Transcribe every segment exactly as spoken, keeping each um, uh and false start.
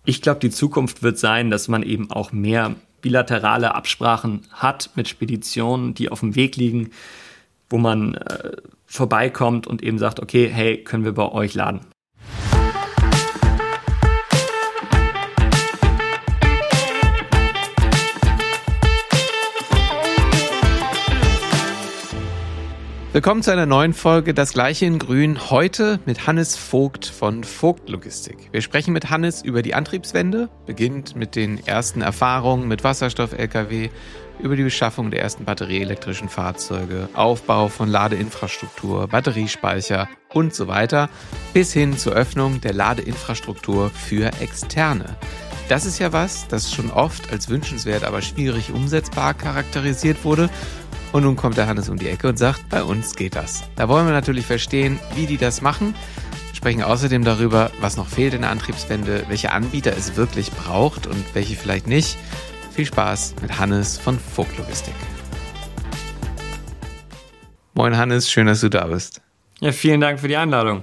Ich glaube, die Zukunft wird sein, dass man eben auch mehr bilaterale Absprachen hat mit Speditionen, die auf dem Weg liegen, wo man äh, vorbeikommt und eben sagt, okay, hey, können wir bei euch laden? Willkommen zu einer neuen Folge Das Gleiche in Grün, heute mit Hannes Vogt von Vogt Logistik. Wir sprechen mit Hannes über die Antriebswende, beginnt mit den ersten Erfahrungen mit Wasserstoff-L K W, über die Beschaffung der ersten batterieelektrischen Fahrzeuge, Aufbau von Ladeinfrastruktur, Batteriespeicher und so weiter, bis hin zur Öffnung der Ladeinfrastruktur für Externe. Das ist ja was, das schon oft als wünschenswert, aber schwierig umsetzbar charakterisiert wurde. Und nun kommt der Hannes um die Ecke und sagt, bei uns geht das. Da wollen wir natürlich verstehen, wie die das machen. Wir sprechen außerdem darüber, was noch fehlt in der Antriebswende, welche Anbieter es wirklich braucht und welche vielleicht nicht. Viel Spaß mit Hannes von Vogt Logistik. Moin Hannes, schön, dass du da bist. Ja, vielen Dank für die Einladung.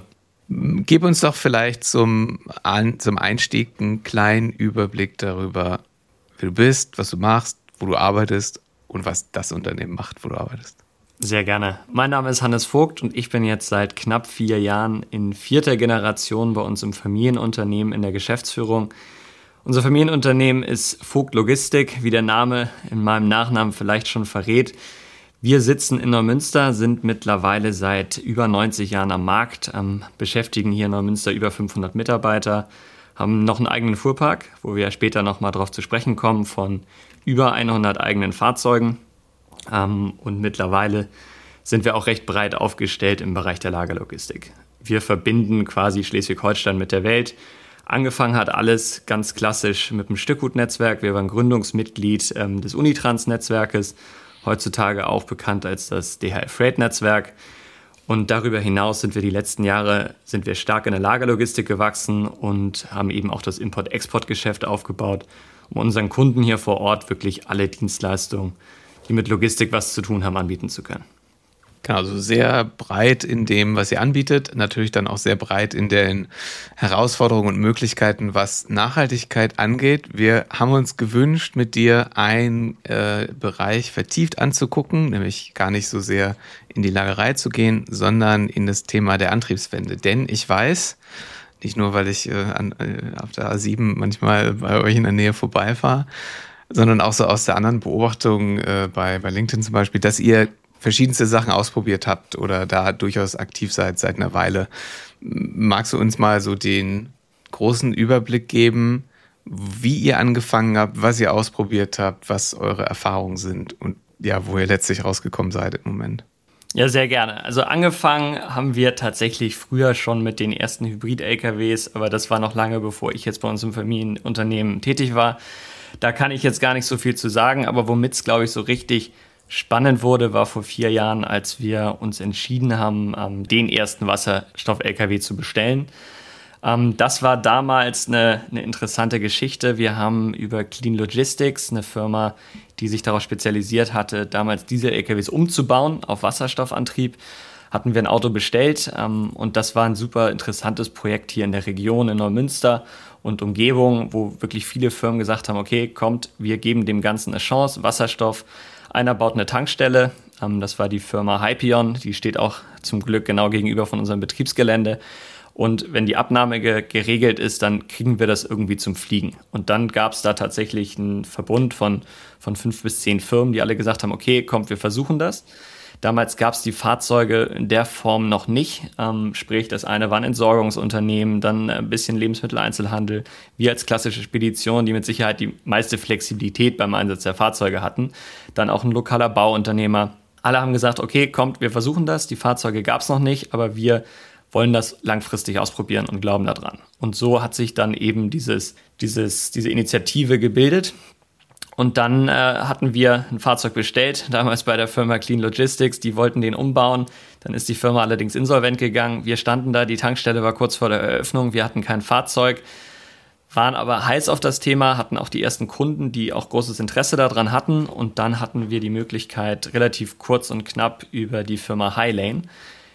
Gib uns doch vielleicht zum, zum Einstieg einen kleinen Überblick darüber, wer du bist, was du machst, wo du arbeitest und was das Unternehmen macht, wo du arbeitest. Sehr gerne. Mein Name ist Hannes Vogt und ich bin jetzt seit knapp vier Jahren in vierter Generation bei uns im Familienunternehmen in der Geschäftsführung. Unser Familienunternehmen ist Vogt Logistik, wie der Name in meinem Nachnamen vielleicht schon verrät. Wir sitzen in Neumünster, sind mittlerweile seit über neunzig Jahren am Markt, ähm, beschäftigen hier in Neumünster über fünfhundert Mitarbeiter, haben noch einen eigenen Fuhrpark, wo wir später nochmal drauf zu sprechen kommen, von über hundert eigenen Fahrzeugen. Ähm, und mittlerweile sind wir auch recht breit aufgestellt im Bereich der Lagerlogistik. Wir verbinden quasi Schleswig-Holstein mit der Welt. Angefangen hat alles ganz klassisch mit dem Stückgutnetzwerk. Wir waren Gründungsmitglied ähm, des Unitrans-Netzwerkes, heutzutage auch bekannt als das D H L-Freight-Netzwerk. Und darüber hinaus sind wir die letzten Jahre sind wir stark in der Lagerlogistik gewachsen und haben eben auch das Import-Export-Geschäft aufgebaut, um unseren Kunden hier vor Ort wirklich alle Dienstleistungen, die mit Logistik was zu tun haben, anbieten zu können. Genau, also sehr breit in dem, was ihr anbietet, natürlich dann auch sehr breit in den Herausforderungen und Möglichkeiten, was Nachhaltigkeit angeht. Wir haben uns gewünscht, mit dir einen äh, Bereich vertieft anzugucken, nämlich gar nicht so sehr in die Lagerei zu gehen, sondern in das Thema der Antriebswende. Denn ich weiß, nicht nur, weil ich äh, an, äh, auf der A sieben manchmal bei euch in der Nähe vorbeifahre, sondern auch so aus der anderen Beobachtung äh, bei, bei LinkedIn zum Beispiel, dass ihr verschiedenste Sachen ausprobiert habt oder da durchaus aktiv seid seit einer Weile. Magst du uns mal so den großen Überblick geben, wie ihr angefangen habt, was ihr ausprobiert habt, was eure Erfahrungen sind und ja, wo ihr letztlich rausgekommen seid im Moment? Ja, sehr gerne. Also angefangen haben wir tatsächlich früher schon mit den ersten Hybrid-L K Ws, aber das war noch lange, bevor ich jetzt bei uns im Familienunternehmen tätig war. Da kann ich jetzt gar nicht so viel zu sagen, aber womit es, glaube ich, so richtig spannend wurde, war vor vier Jahren, als wir uns entschieden haben, den ersten Wasserstoff-L K W zu bestellen. Das war damals eine, eine interessante Geschichte. Wir haben über Clean Logistics, eine Firma, die sich darauf spezialisiert hatte, damals Diesel-L K Ws umzubauen auf Wasserstoffantrieb, hatten wir ein Auto bestellt. Und das war ein super interessantes Projekt hier in der Region in Neumünster und Umgebung, wo wirklich viele Firmen gesagt haben, okay, kommt, wir geben dem Ganzen eine Chance, Wasserstoff. Einer baut eine Tankstelle, das war die Firma Hypion, die steht auch zum Glück genau gegenüber von unserem Betriebsgelände. Und wenn die Abnahme ge- geregelt ist, dann kriegen wir das irgendwie zum Fliegen. Und dann gab es da tatsächlich einen Verbund von, von fünf bis zehn Firmen, die alle gesagt haben, okay, kommt, wir versuchen das. Damals gab es die Fahrzeuge in der Form noch nicht, ähm, sprich das eine war ein Entsorgungsunternehmen, dann ein bisschen Lebensmitteleinzelhandel. Wir als klassische Spedition, die mit Sicherheit die meiste Flexibilität beim Einsatz der Fahrzeuge hatten. Dann auch ein lokaler Bauunternehmer. Alle haben gesagt, okay, kommt, wir versuchen das. Die Fahrzeuge gab es noch nicht, aber wir wollen das langfristig ausprobieren und glauben daran. Und so hat sich dann eben dieses, dieses, diese Initiative gebildet. Und dann äh, hatten wir ein Fahrzeug bestellt, damals bei der Firma Clean Logistics, die wollten den umbauen. Dann ist die Firma allerdings insolvent gegangen. Wir standen da, die Tankstelle war kurz vor der Eröffnung, wir hatten kein Fahrzeug, waren aber heiß auf das Thema, hatten auch die ersten Kunden, die auch großes Interesse daran hatten. Und dann hatten wir die Möglichkeit, relativ kurz und knapp über die Firma Highlane,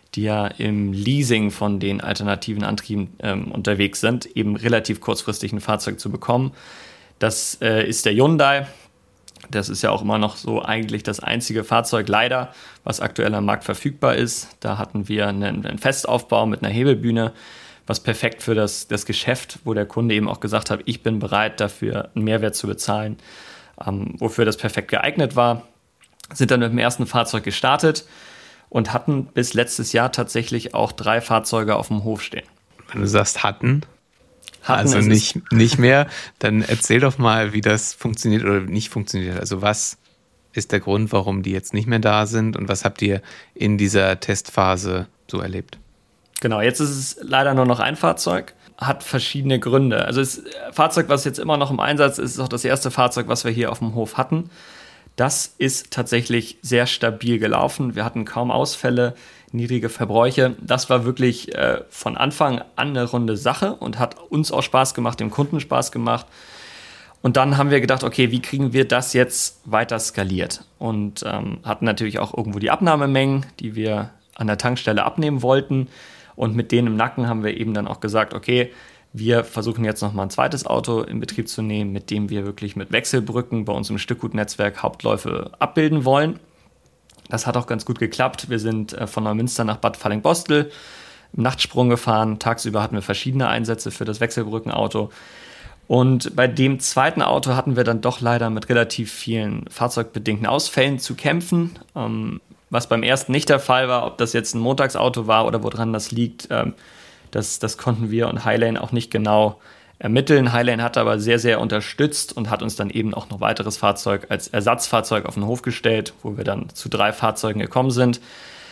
die ja im Leasing von den alternativen Antrieben ähm, unterwegs sind, eben relativ kurzfristig ein Fahrzeug zu bekommen. Das äh, ist der Hyundai. Das ist ja auch immer noch so eigentlich das einzige Fahrzeug, leider, was aktuell am Markt verfügbar ist. Da hatten wir einen, einen Festaufbau mit einer Hebelbühne, was perfekt für das, das Geschäft, wo der Kunde eben auch gesagt hat, ich bin bereit dafür einen Mehrwert zu bezahlen, ähm, wofür das perfekt geeignet war. Sind dann mit dem ersten Fahrzeug gestartet und hatten bis letztes Jahr tatsächlich auch drei Fahrzeuge auf dem Hof stehen. Wenn du sagst hatten, hatten also nicht, nicht mehr, dann erzähl doch mal, wie das funktioniert oder nicht funktioniert. Also was ist der Grund, warum die jetzt nicht mehr da sind und was habt ihr in dieser Testphase so erlebt? Genau, jetzt ist es leider nur noch ein Fahrzeug, hat verschiedene Gründe. Also das Fahrzeug, was jetzt immer noch im Einsatz ist, ist auch das erste Fahrzeug, was wir hier auf dem Hof hatten. Das ist tatsächlich sehr stabil gelaufen. Wir hatten kaum Ausfälle, niedrige Verbräuche. Das war wirklich äh, von Anfang an eine runde Sache und hat uns auch Spaß gemacht, dem Kunden Spaß gemacht. Und dann haben wir gedacht, okay, wie kriegen wir das jetzt weiter skaliert? Und ähm, hatten natürlich auch irgendwo die Abnahmemengen, die wir an der Tankstelle abnehmen wollten. Und mit denen im Nacken haben wir eben dann auch gesagt, okay, wir versuchen jetzt nochmal ein zweites Auto in Betrieb zu nehmen, mit dem wir wirklich mit Wechselbrücken bei uns im Stückgutnetzwerk Hauptläufe abbilden wollen. Das hat auch ganz gut geklappt. Wir sind von Neumünster nach Bad Fallingbostel im Nachtsprung gefahren. Tagsüber hatten wir verschiedene Einsätze für das Wechselbrückenauto. Und bei dem zweiten Auto hatten wir dann doch leider mit relativ vielen fahrzeugbedingten Ausfällen zu kämpfen. Ähm, was beim ersten nicht der Fall war, ob das jetzt ein Montagsauto war oder woran das liegt, ähm, Das, das konnten wir und Highlane auch nicht genau ermitteln. Highlane hat aber sehr, sehr unterstützt und hat uns dann eben auch noch weiteres Fahrzeug als Ersatzfahrzeug auf den Hof gestellt, wo wir dann zu drei Fahrzeugen gekommen sind.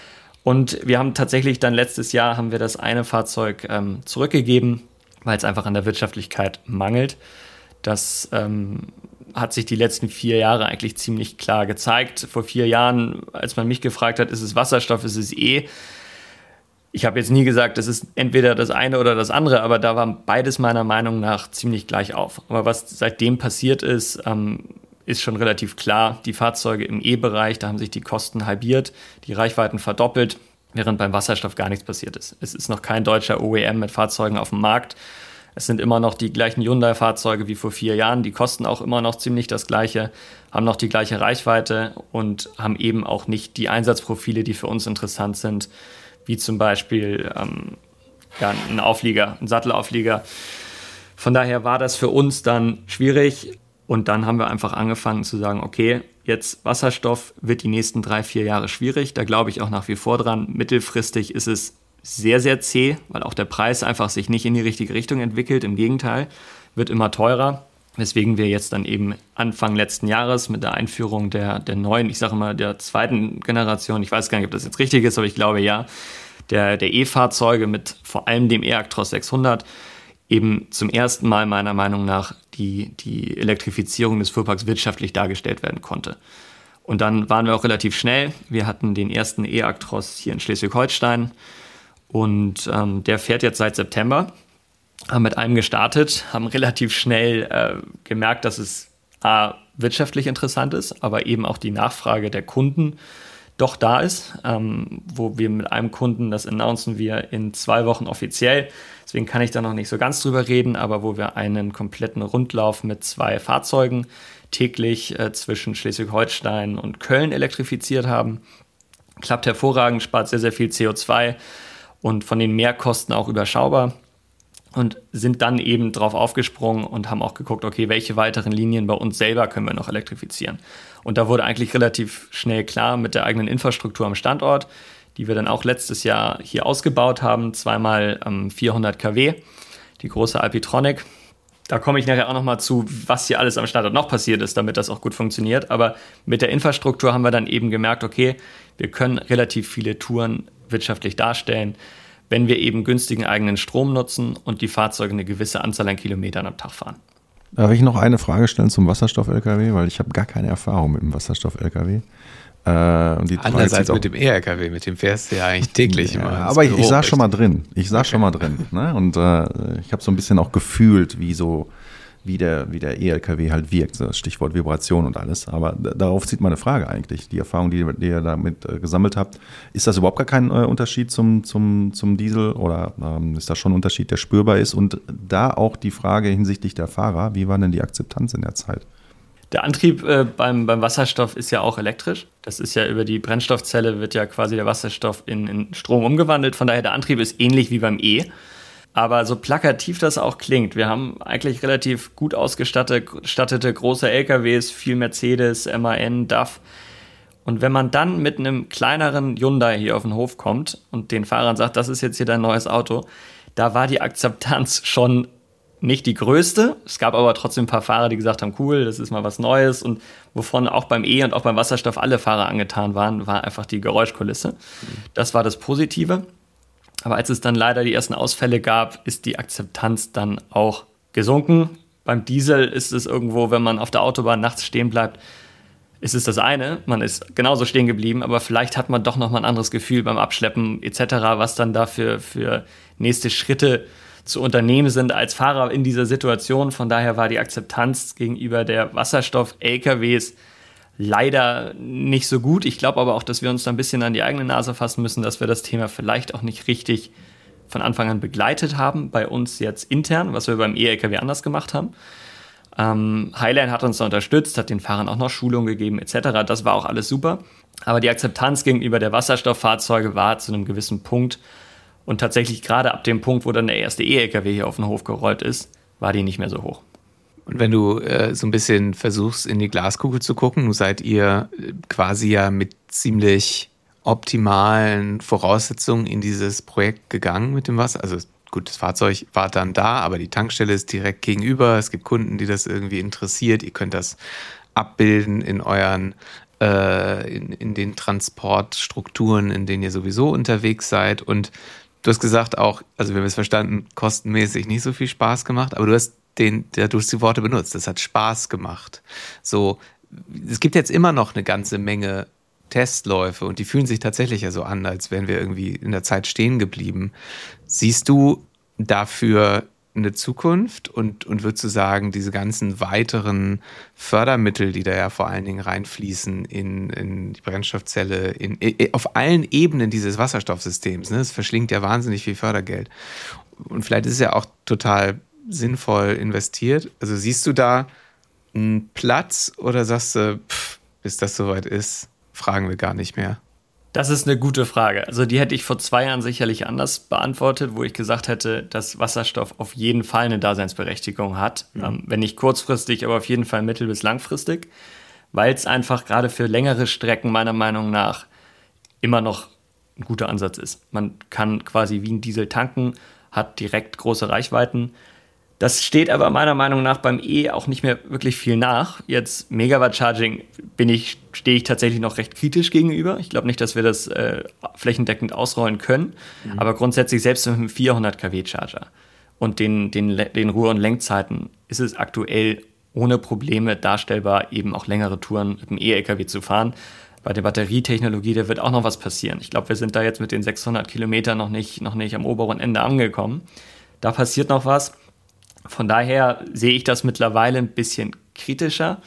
Und wir haben tatsächlich dann letztes Jahr haben wir das eine Fahrzeug ähm, zurückgegeben, weil es einfach an der Wirtschaftlichkeit mangelt. Das ähm, hat sich die letzten vier Jahre eigentlich ziemlich klar gezeigt. Vor vier Jahren, als man mich gefragt hat, ist es Wasserstoff, ist es E? Ich habe jetzt nie gesagt, das ist entweder das eine oder das andere, aber da war beides meiner Meinung nach ziemlich gleich auf. Aber was seitdem passiert ist, ähm, ist schon relativ klar. Die Fahrzeuge im E-Bereich, da haben sich die Kosten halbiert, die Reichweiten verdoppelt, während beim Wasserstoff gar nichts passiert ist. Es ist noch kein deutscher O E M mit Fahrzeugen auf dem Markt. Es sind immer noch die gleichen Hyundai-Fahrzeuge wie vor vier Jahren. Die kosten auch immer noch ziemlich das Gleiche, haben noch die gleiche Reichweite und haben eben auch nicht die Einsatzprofile, die für uns interessant sind, wie zum Beispiel ähm, ja, ein Auflieger, ein Sattelauflieger. Von daher war das für uns dann schwierig und dann haben wir einfach angefangen zu sagen, okay, jetzt Wasserstoff wird die nächsten drei, vier Jahre schwierig, da glaube ich auch nach wie vor dran. Mittelfristig ist es sehr, sehr zäh, weil auch der Preis einfach sich nicht in die richtige Richtung entwickelt, im Gegenteil, wird immer teurer. Weswegen wir jetzt dann eben Anfang letzten Jahres mit der Einführung der, der neuen, ich sage mal der zweiten Generation, ich weiß gar nicht, ob das jetzt richtig ist, aber ich glaube ja, der, der E-Fahrzeuge mit vor allem dem eActros sechshundert eben zum ersten Mal meiner Meinung nach die, die Elektrifizierung des Fuhrparks wirtschaftlich dargestellt werden konnte. Und dann waren wir auch relativ schnell. Wir hatten den ersten eActros hier in Schleswig-Holstein und ähm, der fährt jetzt seit September. Haben mit einem gestartet, haben relativ schnell äh, gemerkt, dass es A, wirtschaftlich interessant ist, aber eben auch die Nachfrage der Kunden doch da ist, ähm, wo wir mit einem Kunden, das announcen wir in zwei Wochen offiziell, deswegen kann ich da noch nicht so ganz drüber reden, aber wo wir einen kompletten Rundlauf mit zwei Fahrzeugen täglich äh, zwischen Schleswig-Holstein und Köln elektrifiziert haben. Klappt hervorragend, spart sehr, sehr viel C O zwei und von den Mehrkosten auch überschaubar. Und sind dann eben drauf aufgesprungen und haben auch geguckt, okay, welche weiteren Linien bei uns selber können wir noch elektrifizieren. Und da wurde eigentlich relativ schnell klar mit der eigenen Infrastruktur am Standort, die wir dann auch letztes Jahr hier ausgebaut haben, zweimal ähm, vierhundert Kilowatt, die große Alpitronic. Da komme ich nachher auch nochmal zu, was hier alles am Standort noch passiert ist, damit das auch gut funktioniert. Aber mit der Infrastruktur haben wir dann eben gemerkt, okay, wir können relativ viele Touren wirtschaftlich darstellen, wenn wir eben günstigen eigenen Strom nutzen und die Fahrzeuge eine gewisse Anzahl an Kilometern am Tag fahren. Darf ich noch eine Frage stellen zum Wasserstoff-L K W? Weil ich habe gar keine Erfahrung mit dem Wasserstoff-L K W. Äh, und die Andererseits mit dem E-L K W, mit dem fährst du ja eigentlich täglich ja, immer. Aber ich, ich saß schon mal drin. Ich saß okay. schon mal drin. Ne? Und äh, ich habe so ein bisschen auch gefühlt, wie so wie der, wie der E-L K W halt wirkt, das Stichwort Vibration und alles. Aber d- darauf zieht meine Frage eigentlich. Die Erfahrung, die, die ihr damit äh, gesammelt habt, ist das überhaupt gar kein äh, Unterschied zum, zum, zum Diesel oder ähm, ist das schon ein Unterschied, der spürbar ist? Und da auch die Frage hinsichtlich der Fahrer, wie war denn die Akzeptanz in der Zeit? Der Antrieb äh, beim, beim Wasserstoff ist ja auch elektrisch. Das ist ja über die Brennstoffzelle wird ja quasi der Wasserstoff in, in Strom umgewandelt. Von daher der Antrieb ist ähnlich wie beim E. Aber so plakativ das auch klingt, wir haben eigentlich relativ gut ausgestattete große L K Ws, viel Mercedes, M A N, D A F. Und wenn man dann mit einem kleineren Hyundai hier auf den Hof kommt und den Fahrern sagt, das ist jetzt hier dein neues Auto, da war die Akzeptanz schon nicht die größte. Es gab aber trotzdem ein paar Fahrer, die gesagt haben, cool, das ist mal was Neues. Und wovon auch beim E und auch beim Wasserstoff alle Fahrer angetan waren, war einfach die Geräuschkulisse. Das war das Positive. Aber als es dann leider die ersten Ausfälle gab, ist die Akzeptanz dann auch gesunken. Beim Diesel ist es irgendwo, wenn man auf der Autobahn nachts stehen bleibt, ist es das eine. Man ist genauso stehen geblieben, aber vielleicht hat man doch noch mal ein anderes Gefühl beim Abschleppen et cetera, was dann dafür für nächste Schritte zu unternehmen sind als Fahrer in dieser Situation. Von daher war die Akzeptanz gegenüber der Wasserstoff-L K Ws leider nicht so gut. Ich glaube aber auch, dass wir uns da ein bisschen an die eigene Nase fassen müssen, dass wir das Thema vielleicht auch nicht richtig von Anfang an begleitet haben, bei uns jetzt intern, was wir beim E-L K W anders gemacht haben. Ähm, Highline hat uns da unterstützt, hat den Fahrern auch noch Schulung gegeben et cetera. Das war auch alles super. Aber die Akzeptanz gegenüber der Wasserstofffahrzeuge war zu einem gewissen Punkt. Und tatsächlich gerade ab dem Punkt, wo dann der erste E-L K W hier auf den Hof gerollt ist, war die nicht mehr so hoch. Und wenn du äh, so ein bisschen versuchst, in die Glaskugel zu gucken, seid ihr quasi ja mit ziemlich optimalen Voraussetzungen in dieses Projekt gegangen mit dem Wasser. Also gut, das Fahrzeug war dann da, aber die Tankstelle ist direkt gegenüber. Es gibt Kunden, die das irgendwie interessiert. Ihr könnt das abbilden in euren äh, in, in den Transportstrukturen, in denen ihr sowieso unterwegs seid. Und du hast gesagt auch, also wir haben es verstanden, kostenmäßig nicht so viel Spaß gemacht, aber du hast den, ja, du hast die Worte benutzt, das hat Spaß gemacht. So, es gibt jetzt immer noch eine ganze Menge Testläufe und die fühlen sich tatsächlich ja so an, als wären wir irgendwie in der Zeit stehen geblieben. Siehst du dafür eine Zukunft und, und würdest du sagen, diese ganzen weiteren Fördermittel, die da ja vor allen Dingen reinfließen in, in die Brennstoffzelle, in, auf allen Ebenen dieses Wasserstoffsystems, ne? Das verschlingt ja wahnsinnig viel Fördergeld. Und vielleicht ist es ja auch total sinnvoll investiert. Also siehst du da einen Platz oder sagst du, pff, bis das soweit ist, fragen wir gar nicht mehr? Das ist eine gute Frage. Also die hätte ich vor zwei Jahren sicherlich anders beantwortet, wo ich gesagt hätte, dass Wasserstoff auf jeden Fall eine Daseinsberechtigung hat. Mhm. Ähm, wenn nicht kurzfristig, aber auf jeden Fall mittel- bis langfristig, weil es einfach gerade für längere Strecken meiner Meinung nach immer noch ein guter Ansatz ist. Man kann quasi wie ein Diesel tanken, hat direkt große Reichweiten. Das steht aber meiner Meinung nach beim E auch nicht mehr wirklich viel nach. Jetzt Megawatt-Charging bin ich, stehe ich tatsächlich noch recht kritisch gegenüber. Ich glaube nicht, dass wir das äh, flächendeckend ausrollen können. Mhm. Aber grundsätzlich selbst mit einem vierhundert Kilowatt Charger und den, den, den Ruhe- und Lenkzeiten ist es aktuell ohne Probleme darstellbar, eben auch längere Touren mit dem E-L K W zu fahren. Bei der Batterietechnologie, da wird auch noch was passieren. Ich glaube, wir sind da jetzt mit den sechshundert Kilometern noch nicht, noch nicht am oberen Ende angekommen. Da passiert noch was. Von daher sehe ich das mittlerweile ein bisschen kritischer.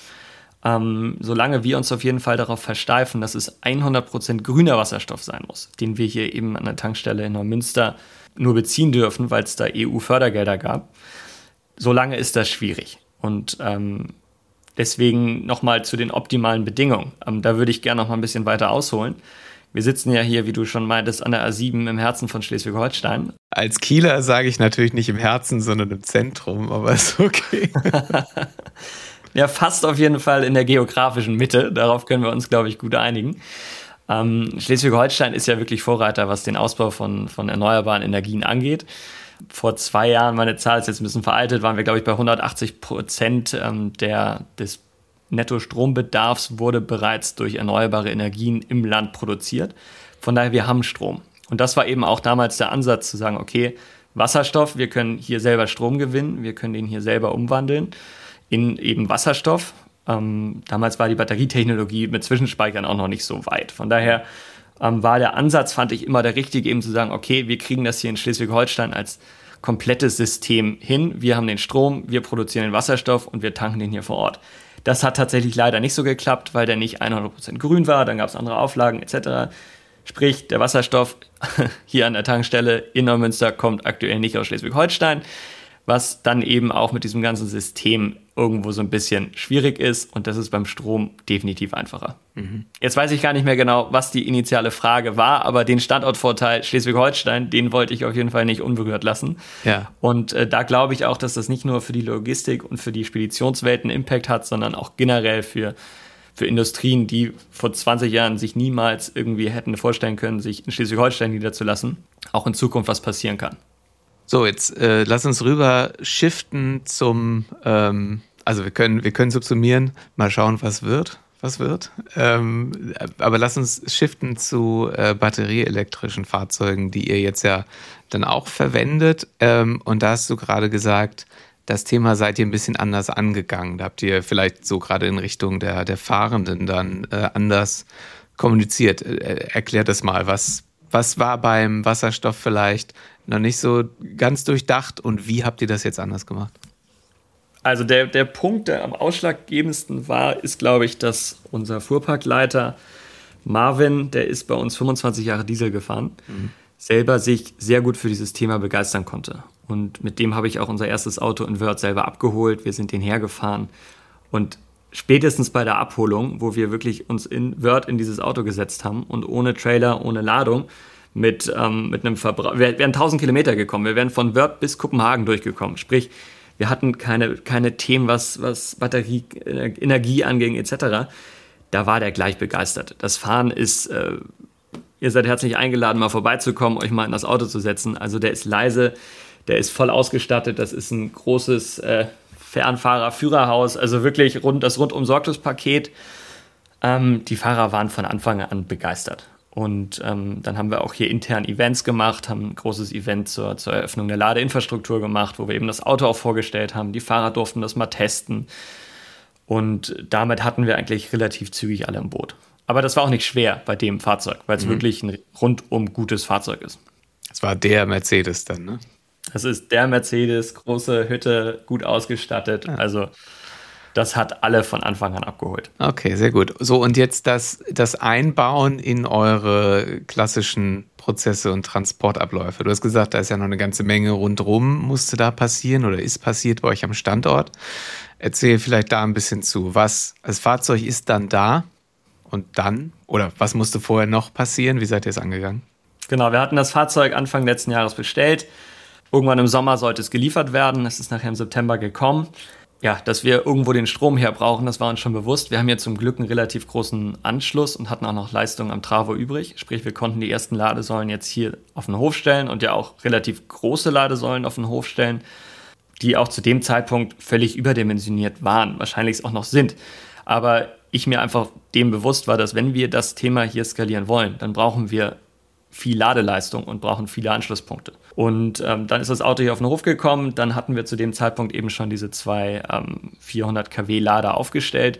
Ähm, solange wir uns auf jeden Fall darauf versteifen, dass es hundert Prozent grüner Wasserstoff sein muss, den wir hier eben an der Tankstelle in Neumünster nur beziehen dürfen, weil es da E U-Fördergelder gab, solange ist das schwierig. Und ähm, deswegen nochmal zu den optimalen Bedingungen. Ähm, da würde ich gerne noch mal ein bisschen weiter ausholen. Wir sitzen ja hier, wie du schon meintest, an der A sieben im Herzen von Schleswig-Holstein. Als Kieler sage ich natürlich nicht im Herzen, sondern im Zentrum, aber ist okay. Ja, fast auf jeden Fall in der geografischen Mitte. Darauf können wir uns, glaube ich, gut einigen. Ähm, Schleswig-Holstein ist ja wirklich Vorreiter, was den Ausbau von, von erneuerbaren Energien angeht. Vor zwei Jahren, meine Zahl ist jetzt ein bisschen veraltet, waren wir, glaube ich, bei hundertachtzig Prozent ähm, der, des Nettostrombedarfs wurde bereits durch erneuerbare Energien im Land produziert. Von daher, wir haben Strom. Und das war eben auch damals der Ansatz zu sagen, okay, Wasserstoff, wir können hier selber Strom gewinnen, wir können den hier selber umwandeln in eben Wasserstoff. Ähm, damals war die Batterietechnologie mit Zwischenspeichern auch noch nicht so weit. Von daher ähm, war der Ansatz, fand ich, immer der richtige, eben zu sagen, okay, wir kriegen das hier in Schleswig-Holstein als komplettes System hin. Wir haben den Strom, wir produzieren den Wasserstoff und wir tanken den hier vor Ort. Das hat tatsächlich leider nicht so geklappt, weil der nicht hundert Prozent grün war, dann gab es andere Auflagen et cetera. Sprich, der Wasserstoff hier an der Tankstelle in Neumünster kommt aktuell nicht aus Schleswig-Holstein, was dann eben auch mit diesem ganzen System irgendwo so ein bisschen schwierig ist und das ist beim Strom definitiv einfacher. Mhm. Jetzt weiß ich gar nicht mehr genau, was die initiale Frage war, aber den Standortvorteil Schleswig-Holstein, den wollte ich auf jeden Fall nicht unberührt lassen. Ja. Und äh, da glaube ich auch, dass das nicht nur für die Logistik und für die Speditionswelt einen Impact hat, sondern auch generell für, für Industrien, die vor zwanzig Jahren sich niemals irgendwie hätten vorstellen können, sich in Schleswig-Holstein niederzulassen, auch in Zukunft was passieren kann. So, jetzt äh, lass uns rüber shiften zum, ähm, also wir können, wir können subsumieren, mal schauen, was wird, was wird. Ähm, aber lass uns shiften zu äh, batterieelektrischen Fahrzeugen, die ihr jetzt ja dann auch verwendet. Ähm, und da hast du gerade gesagt, das Thema seid ihr ein bisschen anders angegangen. Da habt ihr vielleicht so gerade in Richtung der, der Fahrenden dann äh, anders kommuniziert. Äh, erklär das mal, was, was war beim Wasserstoff vielleicht noch nicht so ganz durchdacht und wie habt ihr das jetzt anders gemacht? Also der, der Punkt, der am ausschlaggebendsten war, ist, glaube ich, dass unser Fuhrparkleiter Marvin, der ist bei uns fünfundzwanzig Jahre Diesel gefahren, mhm. selber sich sehr gut für dieses Thema begeistern konnte. Und mit dem habe ich auch unser erstes Auto in Wörth selber abgeholt. Wir sind den hergefahren und spätestens bei der Abholung, wo wir wirklich uns in Wörth in dieses Auto gesetzt haben und ohne Trailer, ohne Ladung, mit, ähm, mit einem Verbrauch. Wir wären tausend Kilometer gekommen. Wir wären von Wörth bis Kopenhagen durchgekommen. Sprich, wir hatten keine, keine Themen, was, was Batterie, äh, Energie anging et cetera. Da war der gleich begeistert. Das Fahren ist, äh, ihr seid herzlich eingeladen, mal vorbeizukommen, euch mal in das Auto zu setzen. Also der ist leise, der ist voll ausgestattet. Das ist ein großes äh, Fernfahrer-Führerhaus. Also wirklich rund, das Rundum-Sorglos-Paket. Ähm, die Fahrer waren von Anfang an begeistert. Und ähm, dann haben wir auch hier intern Events gemacht, haben ein großes Event zur, zur Eröffnung der Ladeinfrastruktur gemacht, wo wir eben das Auto auch vorgestellt haben. Die Fahrer durften das mal testen. Und damit hatten wir eigentlich relativ zügig alle im Boot. Aber das war auch nicht schwer bei dem Fahrzeug, weil es mhm. wirklich ein rundum gutes Fahrzeug ist. Das war der Mercedes dann, ne? Das ist der Mercedes, große Hütte, gut ausgestattet. Ja. Also das hat alle von Anfang an abgeholt. Okay, sehr gut. So, und jetzt das, das Einbauen in eure klassischen Prozesse und Transportabläufe. Du hast gesagt, da ist ja noch eine ganze Menge rundherum, musste da passieren oder ist passiert bei euch am Standort. Erzähl vielleicht da ein bisschen zu. Was, das Fahrzeug ist dann da und dann? Oder was musste vorher noch passieren? Wie seid ihr es angegangen? Genau, wir hatten das Fahrzeug Anfang letzten Jahres bestellt. Irgendwann im Sommer sollte es geliefert werden. Es ist nachher im September gekommen. Ja, dass wir irgendwo den Strom her brauchen, das war uns schon bewusst. Wir haben hier zum Glück einen relativ großen Anschluss und hatten auch noch Leistung am Travo übrig. Sprich, wir konnten die ersten Ladesäulen jetzt hier auf den Hof stellen und ja auch relativ große Ladesäulen auf den Hof stellen, die auch zu dem Zeitpunkt völlig überdimensioniert waren, wahrscheinlich es auch noch sind. Aber ich mir einfach dem bewusst war, dass wenn wir das Thema hier skalieren wollen, dann brauchen wir viel Ladeleistung und brauchen viele Anschlusspunkte. Und ähm, dann ist das Auto hier auf den Hof gekommen. Dann hatten wir zu dem Zeitpunkt eben schon diese zwei ähm, vierhundert Kilowatt Lader aufgestellt.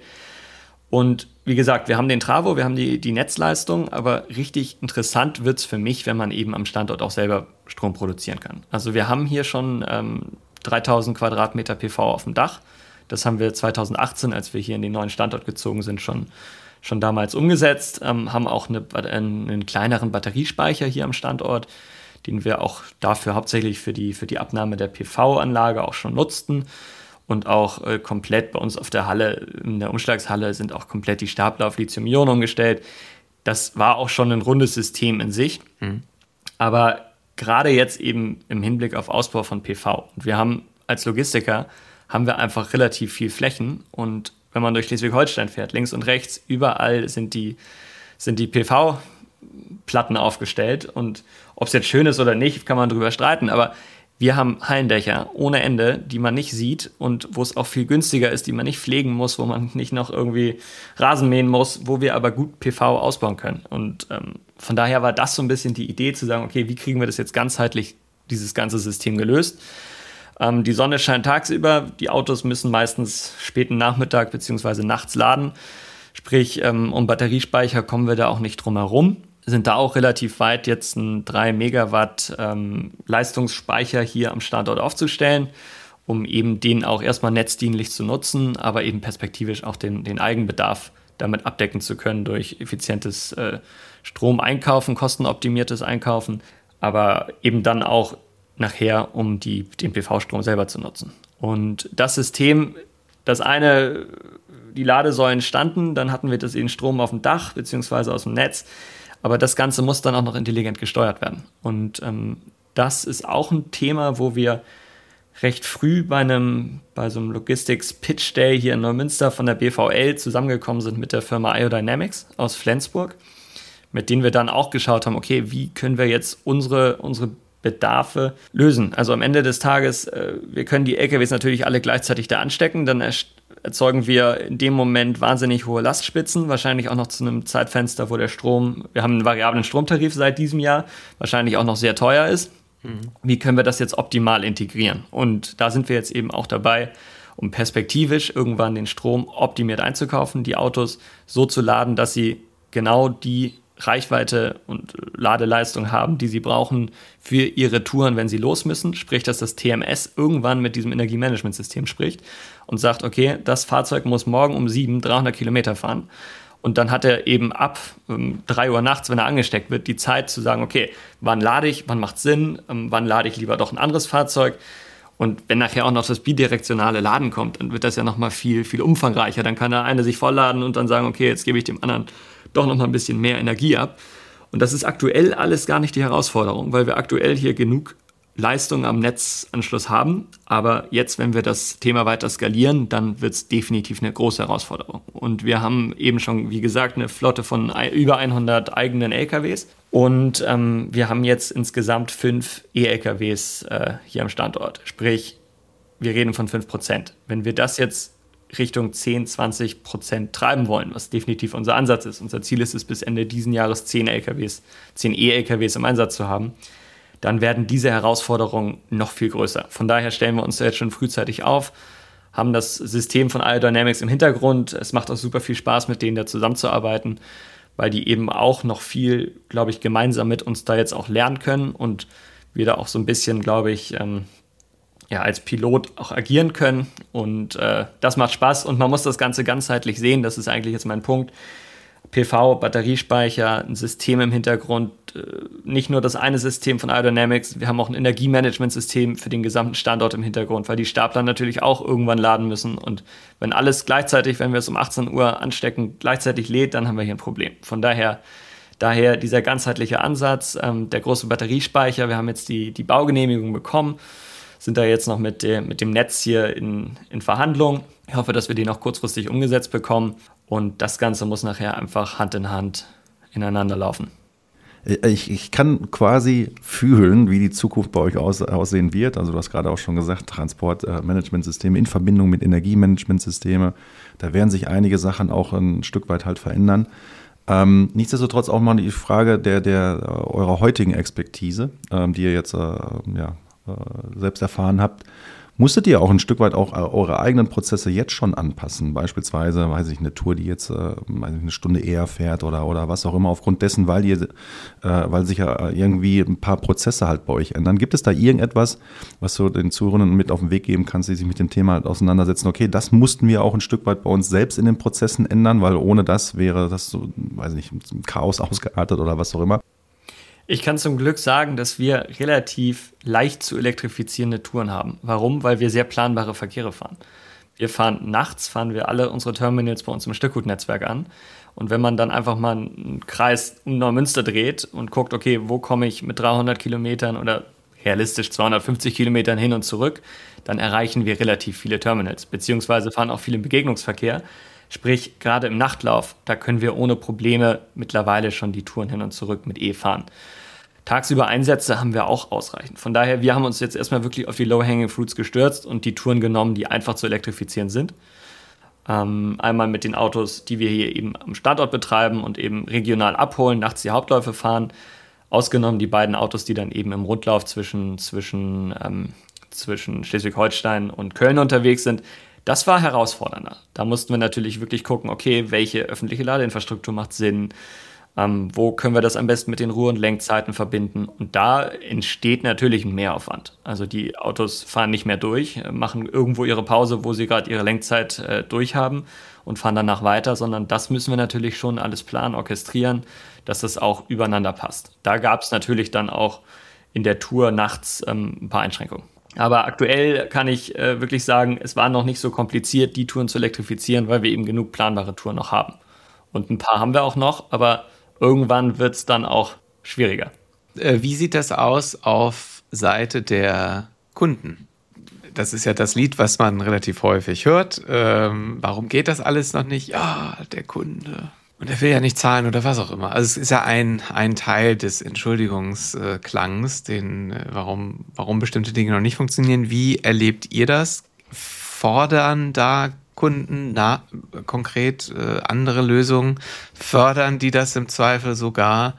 Und wie gesagt, wir haben den Travo, wir haben die, die Netzleistung, aber richtig interessant wird es für mich, wenn man eben am Standort auch selber Strom produzieren kann. Also wir haben hier schon ähm, dreitausend Quadratmeter P V auf dem Dach. Das haben wir zweitausendachtzehn, als wir hier in den neuen Standort gezogen sind, schon schon damals umgesetzt, ähm, haben auch eine, einen kleineren Batteriespeicher hier am Standort, den wir auch dafür hauptsächlich für die, für die Abnahme der P V-Anlage auch schon nutzten und auch äh, komplett bei uns auf der Halle, in der Umschlagshalle sind auch komplett die Stapler auf Lithium-Ionen umgestellt. Das war auch schon ein rundes System in sich, mhm. aber gerade jetzt eben im Hinblick auf Ausbau von P V. Und wir haben als Logistiker haben wir einfach relativ viel Flächen und wenn man durch Schleswig-Holstein fährt, links und rechts, überall sind die, sind die P V-Platten aufgestellt. Und ob es jetzt schön ist oder nicht, kann man drüber streiten. Aber wir haben Hallendächer ohne Ende, die man nicht sieht und wo es auch viel günstiger ist, die man nicht pflegen muss, wo man nicht noch irgendwie Rasen mähen muss, wo wir aber gut P V ausbauen können. Und ähm, von daher war das so ein bisschen die Idee zu sagen, okay, wie kriegen wir das jetzt ganzheitlich, dieses ganze System gelöst? Die Sonne scheint tagsüber, die Autos müssen meistens späten Nachmittag bzw. nachts laden. Sprich, um Batteriespeicher kommen wir da auch nicht drum herum. sind da auch relativ weit, jetzt einen drei Megawatt ähm, Leistungsspeicher hier am Standort aufzustellen, um eben den auch erstmal netzdienlich zu nutzen, aber eben perspektivisch auch den, den Eigenbedarf damit abdecken zu können durch effizientes äh, Stromeinkaufen, kostenoptimiertes Einkaufen, aber eben dann auch nachher, um die, den P V-Strom selber zu nutzen. Und das System, das eine, die Ladesäulen standen, dann hatten wir das den Strom auf dem Dach beziehungsweise aus dem Netz, aber das Ganze muss dann auch noch intelligent gesteuert werden. Und ähm, das ist auch ein Thema, wo wir recht früh bei einem bei so einem Logistics Pitch Day hier in Neumünster von der B V L zusammengekommen sind mit der Firma Iodynamics aus Flensburg, mit denen wir dann auch geschaut haben, okay, wie können wir jetzt unsere, unsere Bedarfe lösen. Also am Ende des Tages, äh, wir können die L K Ws natürlich alle gleichzeitig da anstecken, dann erzeugen wir in dem Moment wahnsinnig hohe Lastspitzen, wahrscheinlich auch noch zu einem Zeitfenster, wo der Strom, wir haben einen variablen Stromtarif seit diesem Jahr, wahrscheinlich auch noch sehr teuer ist. Mhm. Wie können wir das jetzt optimal integrieren? Und da sind wir jetzt eben auch dabei, um perspektivisch irgendwann den Strom optimiert einzukaufen, die Autos so zu laden, dass sie genau die Reichweite und Ladeleistung haben, die sie brauchen für ihre Touren, wenn sie los müssen. Sprich, dass das T M S irgendwann mit diesem Energiemanagementsystem spricht und sagt, okay, das Fahrzeug muss morgen um sieben dreihundert Kilometer fahren. Und dann hat er eben ab ähm, drei Uhr nachts, wenn er angesteckt wird, die Zeit zu sagen, okay, wann lade ich, wann macht es Sinn, ähm, wann lade ich lieber doch ein anderes Fahrzeug. Und wenn nachher auch noch das bidirektionale Laden kommt, dann wird das ja nochmal viel, viel umfangreicher. Dann kann der eine sich vollladen und dann sagen, okay, jetzt gebe ich dem anderen doch noch mal ein bisschen mehr Energie ab. Und das ist aktuell alles gar nicht die Herausforderung, weil wir aktuell hier genug Leistung am Netzanschluss haben. Aber jetzt, wenn wir das Thema weiter skalieren, dann wird es definitiv eine große Herausforderung. Und wir haben eben schon, wie gesagt, eine Flotte von über hundert eigenen L K Ws. Und ähm, wir haben jetzt insgesamt fünf E-L K Ws äh, hier am Standort. Sprich, wir reden von fünf Prozent. Wenn wir das jetzt Richtung zehn, zwanzig Prozent treiben wollen, was definitiv unser Ansatz ist. Unser Ziel ist es, bis Ende diesen Jahres zehn L K Ws, zehn E-L K Ws im Einsatz zu haben. Dann werden diese Herausforderungen noch viel größer. Von daher stellen wir uns jetzt schon frühzeitig auf, haben das System von Iodynamics im Hintergrund. Es macht auch super viel Spaß, mit denen da zusammenzuarbeiten, weil die eben auch noch viel, glaube ich, gemeinsam mit uns da jetzt auch lernen können und wir da auch so ein bisschen, glaube ich, ähm, ja, als Pilot auch agieren können. Und äh, das macht Spaß und man muss das Ganze ganzheitlich sehen. Das ist eigentlich jetzt mein Punkt. P V, Batteriespeicher, ein System im Hintergrund, äh, nicht nur das eine System von Iodynamics, wir haben auch ein Energiemanagementsystem für den gesamten Standort im Hintergrund, weil die Stapler natürlich auch irgendwann laden müssen. Und wenn alles gleichzeitig, wenn wir es um achtzehn Uhr anstecken, gleichzeitig lädt, dann haben wir hier ein Problem. Von daher, daher dieser ganzheitliche Ansatz, ähm, der große Batteriespeicher, wir haben jetzt die, die Baugenehmigung bekommen, sind da jetzt noch mit, der, mit dem Netz hier in, in Verhandlung. Ich hoffe, dass wir die noch kurzfristig umgesetzt bekommen. Und das Ganze muss nachher einfach Hand in Hand ineinander laufen. Ich, ich kann quasi fühlen, wie die Zukunft bei euch aus, aussehen wird. Also du hast gerade auch schon gesagt, Transportmanagementsysteme in Verbindung mit Energiemanagementsysteme. Da werden sich einige Sachen auch ein Stück weit halt verändern. Ähm, nichtsdestotrotz auch mal die Frage der, der eurer heutigen Expertise, ähm, die ihr jetzt äh, ja, selbst erfahren habt, musstet ihr auch ein Stück weit auch eure eigenen Prozesse jetzt schon anpassen? Beispielsweise, weiß ich, eine Tour, die jetzt äh, eine Stunde eher fährt oder, oder was auch immer, aufgrund dessen, weil ihr, äh, weil sich ja irgendwie ein paar Prozesse halt bei euch ändern. Gibt es da irgendetwas, was du den Zuhörern mit auf den Weg geben kannst, die sich mit dem Thema halt auseinandersetzen? Okay, das mussten wir auch ein Stück weit bei uns selbst in den Prozessen ändern, weil ohne das wäre das so, weiß ich nicht, Chaos ausgeartet oder was auch immer. Ich kann zum Glück sagen, dass wir relativ leicht zu elektrifizierende Touren haben. Warum? Weil wir sehr planbare Verkehre fahren. Wir fahren nachts, fahren wir alle unsere Terminals bei uns im Stückgutnetzwerk an. Und wenn man dann einfach mal einen Kreis um Neumünster dreht und guckt, okay, wo komme ich mit dreihundert Kilometern oder realistisch zweihundertfünfzig Kilometern hin und zurück, dann erreichen wir relativ viele Terminals, beziehungsweise fahren auch viel im Begegnungsverkehr. Sprich, gerade im Nachtlauf, da können wir ohne Probleme mittlerweile schon die Touren hin und zurück mit E fahren. Tagsüber Einsätze haben wir auch ausreichend. Von daher, wir haben uns jetzt erstmal wirklich auf die Low-Hanging Fruits gestürzt und die Touren genommen, die einfach zu elektrifizieren sind. Ähm, einmal mit den Autos, die wir hier eben am Standort betreiben und eben regional abholen, nachts die Hauptläufe fahren. Ausgenommen die beiden Autos, die dann eben im Rundlauf zwischen, zwischen, ähm, zwischen Schleswig-Holstein und Köln unterwegs sind. Das war herausfordernder. Da mussten wir natürlich wirklich gucken, okay, welche öffentliche Ladeinfrastruktur macht Sinn, Ähm, wo können wir das am besten mit den Ruhe- und Lenkzeiten verbinden? Und da entsteht natürlich ein Mehraufwand. Also die Autos fahren nicht mehr durch, machen irgendwo ihre Pause, wo sie gerade ihre Lenkzeit äh, durchhaben und fahren danach weiter, sondern das müssen wir natürlich schon alles planen, orchestrieren, dass das auch übereinander passt. Da gab es natürlich dann auch in der Tour nachts ähm, ein paar Einschränkungen. Aber aktuell kann ich äh, wirklich sagen, es war noch nicht so kompliziert, die Touren zu elektrifizieren, weil wir eben genug planbare Touren noch haben. Und ein paar haben wir auch noch, aber irgendwann wird es dann auch schwieriger. Äh, wie sieht das aus auf Seite der Kunden? Das ist ja das Lied, was man relativ häufig hört. Ähm, warum geht das alles noch nicht? Ja, der Kunde. Und er will ja nicht zahlen oder was auch immer. Also es ist ja ein, ein Teil des Entschuldigungsklangs, den, warum, warum bestimmte Dinge noch nicht funktionieren. Wie erlebt ihr das? Fordern da Kunden na, konkret äh, andere Lösungen? Fördern die das im Zweifel sogar?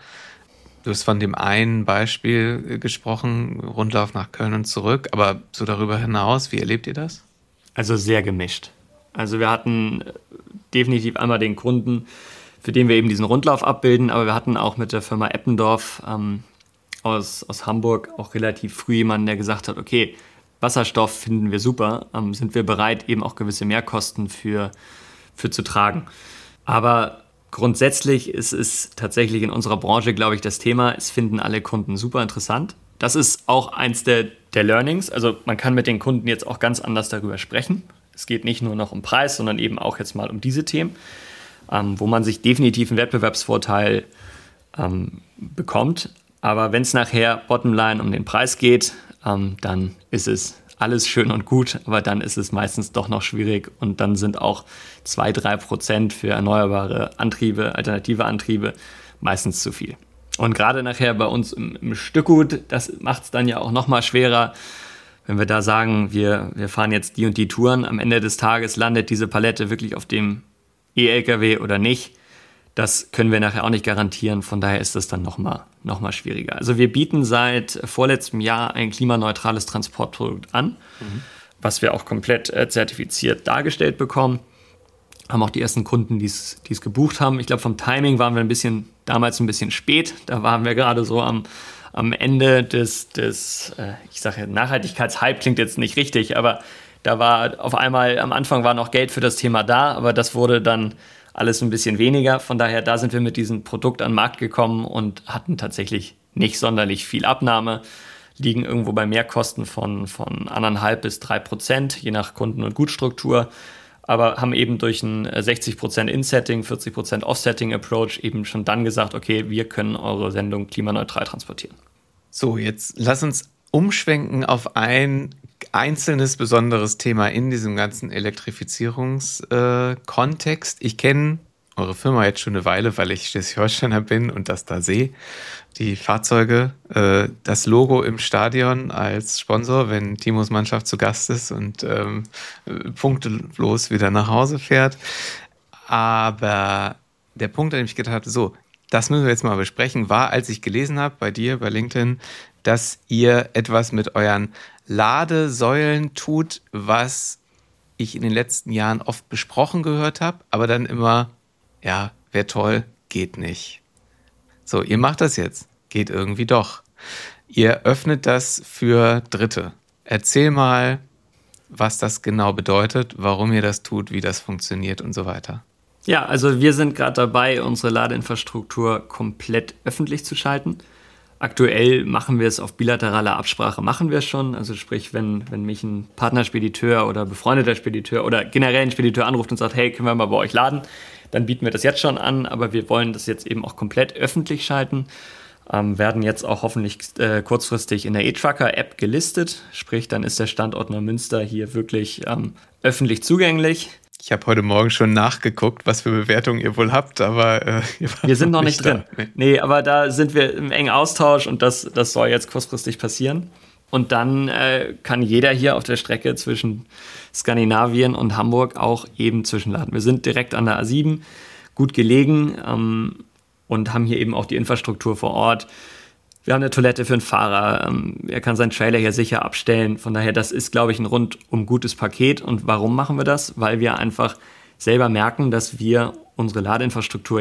Du hast von dem einen Beispiel gesprochen, Rundlauf nach Köln und zurück, aber so darüber hinaus, wie erlebt ihr das? Also sehr gemischt. Also wir hatten definitiv einmal den Kunden, für den wir eben diesen Rundlauf abbilden, aber wir hatten auch mit der Firma Eppendorf ähm, aus, aus Hamburg auch relativ früh jemanden, der gesagt hat, okay, Wasserstoff finden wir super, ähm, sind wir bereit, eben auch gewisse Mehrkosten für, für zu tragen. Aber grundsätzlich ist es tatsächlich in unserer Branche, glaube ich, das Thema, es finden alle Kunden super interessant. Das ist auch eins der, der Learnings. Also man kann mit den Kunden jetzt auch ganz anders darüber sprechen. Es geht nicht nur noch um Preis, sondern eben auch jetzt mal um diese Themen, ähm, wo man sich definitiv einen Wettbewerbsvorteil ähm, bekommt. Aber wenn es nachher bottomline um den Preis geht, ähm, dann ist es alles schön und gut, aber dann ist es meistens doch noch schwierig und dann sind auch zwei, drei Prozent für erneuerbare Antriebe, alternative Antriebe meistens zu viel. Und gerade nachher bei uns im, im Stückgut, das macht es dann ja auch noch mal schwerer, wenn wir da sagen, wir, wir fahren jetzt die und die Touren, am Ende des Tages landet diese Palette wirklich auf dem E-L K W oder nicht. Das können wir nachher auch nicht garantieren, von daher ist das dann nochmal noch mal schwieriger. Also wir bieten seit vorletztem Jahr ein klimaneutrales Transportprodukt an, mhm. was wir auch komplett äh, zertifiziert dargestellt bekommen. Haben auch die ersten Kunden, die es gebucht haben. Ich glaube, vom Timing waren wir ein bisschen, damals ein bisschen spät. Da waren wir gerade so am, am Ende des, des äh, ich sage Nachhaltigkeitshype, klingt jetzt nicht richtig, aber da war auf einmal, am Anfang war noch Geld für das Thema da, aber das wurde dann alles ein bisschen weniger. Von daher, da sind wir mit diesem Produkt an den Markt gekommen und hatten tatsächlich nicht sonderlich viel Abnahme. Liegen irgendwo bei Mehrkosten von, von anderthalb bis drei Prozent, je nach Kunden- und Gutstruktur. Aber haben eben durch ein sechzig Prozent In-Setting, vierzig Prozent Off-Setting-Approach eben schon dann gesagt, okay, wir können eure Sendung klimaneutral transportieren. So, jetzt lass uns umschwenken auf ein einzelnes besonderes Thema in diesem ganzen Elektrifizierungskontext. Äh, ich kenne eure Firma jetzt schon eine Weile, weil ich Schleswig-Holsteiner bin und das da sehe. Die Fahrzeuge, äh, das Logo im Stadion als Sponsor, wenn Timos Mannschaft zu Gast ist und ähm, punktelos wieder nach Hause fährt. Aber der Punkt, an dem ich gedacht habe, so, das müssen wir jetzt mal besprechen, war, als ich gelesen habe bei dir, bei LinkedIn, dass ihr etwas mit euren Ladesäulen tut, was ich in den letzten Jahren oft besprochen gehört habe, aber dann immer, ja, wäre toll, geht nicht. So, ihr macht das jetzt, geht irgendwie doch. Ihr öffnet das für Dritte. Erzähl mal, was das genau bedeutet, warum ihr das tut, wie das funktioniert und so weiter. Ja, also wir sind gerade dabei, unsere Ladeinfrastruktur komplett öffentlich zu schalten. Aktuell machen wir es auf bilateraler Absprache, machen wir es schon. Also sprich, wenn, wenn mich ein Partnerspediteur oder befreundeter Spediteur oder generell ein Spediteur anruft und sagt, hey, können wir mal bei euch laden, dann bieten wir das jetzt schon an. Aber wir wollen das jetzt eben auch komplett öffentlich schalten. Ähm, werden jetzt auch hoffentlich äh, kurzfristig in der E-Trucker-App gelistet. Sprich, dann ist der Standort Neumünster hier wirklich ähm, öffentlich zugänglich. Ich habe heute Morgen schon nachgeguckt, was für Bewertungen ihr wohl habt, aber äh, ihr wir sind noch nicht drin. Nee. nee, aber da sind wir im engen Austausch und das, das soll jetzt kurzfristig passieren. Und dann äh, kann jeder hier auf der Strecke zwischen Skandinavien und Hamburg auch eben zwischenladen. Wir sind direkt an der A sieben, gut gelegen ähm, und haben hier eben auch die Infrastruktur vor Ort. Wir haben eine Toilette für einen Fahrer, ähm, er kann seinen Trailer hier sicher abstellen. Von daher, das ist, glaube ich, ein rundum gutes Paket. Und warum machen wir das? Weil wir einfach selber merken, dass wir unsere Ladeinfrastruktur ja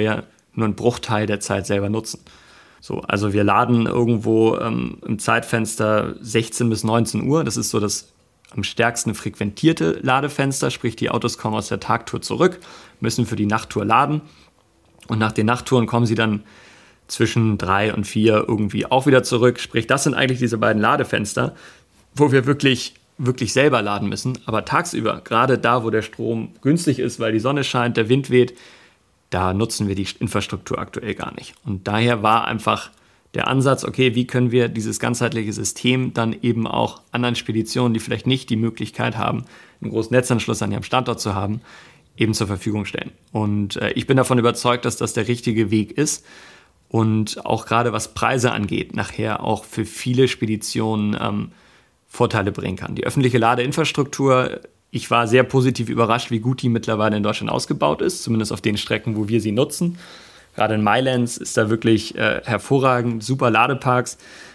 nur einen Bruchteil der Zeit selber nutzen. So, also wir laden irgendwo ähm, im Zeitfenster sechzehn bis neunzehn Uhr. Das ist so das am stärksten frequentierte Ladefenster, sprich die Autos kommen aus der Tagtour zurück, müssen für die Nachttour laden und nach den Nachttouren kommen sie dann zwischen drei und vier irgendwie auch wieder zurück. Sprich, das sind eigentlich diese beiden Ladefenster, wo wir wirklich, wirklich selber laden müssen. Aber tagsüber, gerade da, wo der Strom günstig ist, weil die Sonne scheint, der Wind weht, da nutzen wir die Infrastruktur aktuell gar nicht. Und daher war einfach der Ansatz, okay, wie können wir dieses ganzheitliche System dann eben auch anderen Speditionen, die vielleicht nicht die Möglichkeit haben, einen großen Netzanschluss an ihrem Standort zu haben, eben zur Verfügung stellen. Und äh, ich bin davon überzeugt, dass das der richtige Weg ist. Und auch gerade was Preise angeht, nachher auch für viele Speditionen ähm, Vorteile bringen kann. Die öffentliche Ladeinfrastruktur, ich war sehr positiv überrascht, wie gut die mittlerweile in Deutschland ausgebaut ist, zumindest auf den Strecken, wo wir sie nutzen. Gerade in Mailand ist da wirklich äh, hervorragend, super Ladeparks.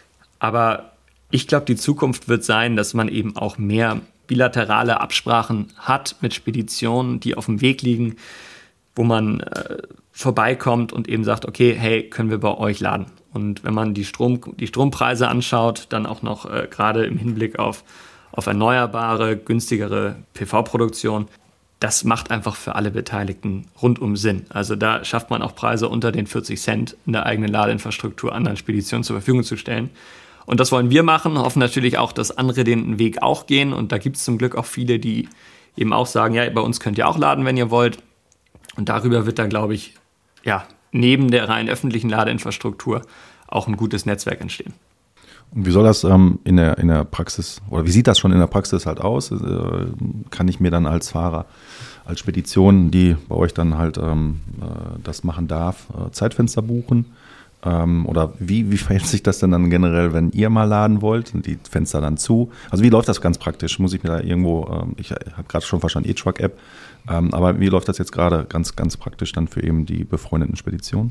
Aber ich glaube, die Zukunft wird sein, dass man eben auch mehr bilaterale Absprachen hat mit Speditionen, die auf dem Weg liegen, wo man äh, vorbeikommt und eben sagt, okay, hey, können wir bei euch laden? Und wenn man die, Strom, die Strompreise anschaut, dann auch noch äh, gerade im Hinblick auf, auf erneuerbare, günstigere P V-Produktion, das macht einfach für alle Beteiligten rundum Sinn. Also da schafft man auch Preise unter den vierzig Cent in der eigenen Ladeinfrastruktur anderen Speditionen zur Verfügung zu stellen. Und das wollen wir machen, hoffen natürlich auch, dass andere den Weg auch gehen. Und da gibt es zum Glück auch viele, die eben auch sagen, ja, bei uns könnt ihr auch laden, wenn ihr wollt. Und darüber wird dann, glaube ich, ja, neben der rein öffentlichen Ladeinfrastruktur auch ein gutes Netzwerk entstehen. Und wie soll das ähm, in der, in der Praxis, oder wie sieht das schon in der Praxis halt aus? Äh, kann ich mir dann als Fahrer, als Spedition, die bei euch dann halt ähm, äh, das machen darf, äh, Zeitfenster buchen? Ähm, oder wie, wie verhält sich das denn dann generell, wenn ihr mal laden wollt? Sind die Fenster dann zu? Also wie läuft das ganz praktisch? Muss ich mir da irgendwo, ähm, ich habe gerade schon verstanden, E-Truck-App, ähm, aber wie läuft das jetzt gerade ganz, ganz praktisch dann für eben die befreundeten Speditionen?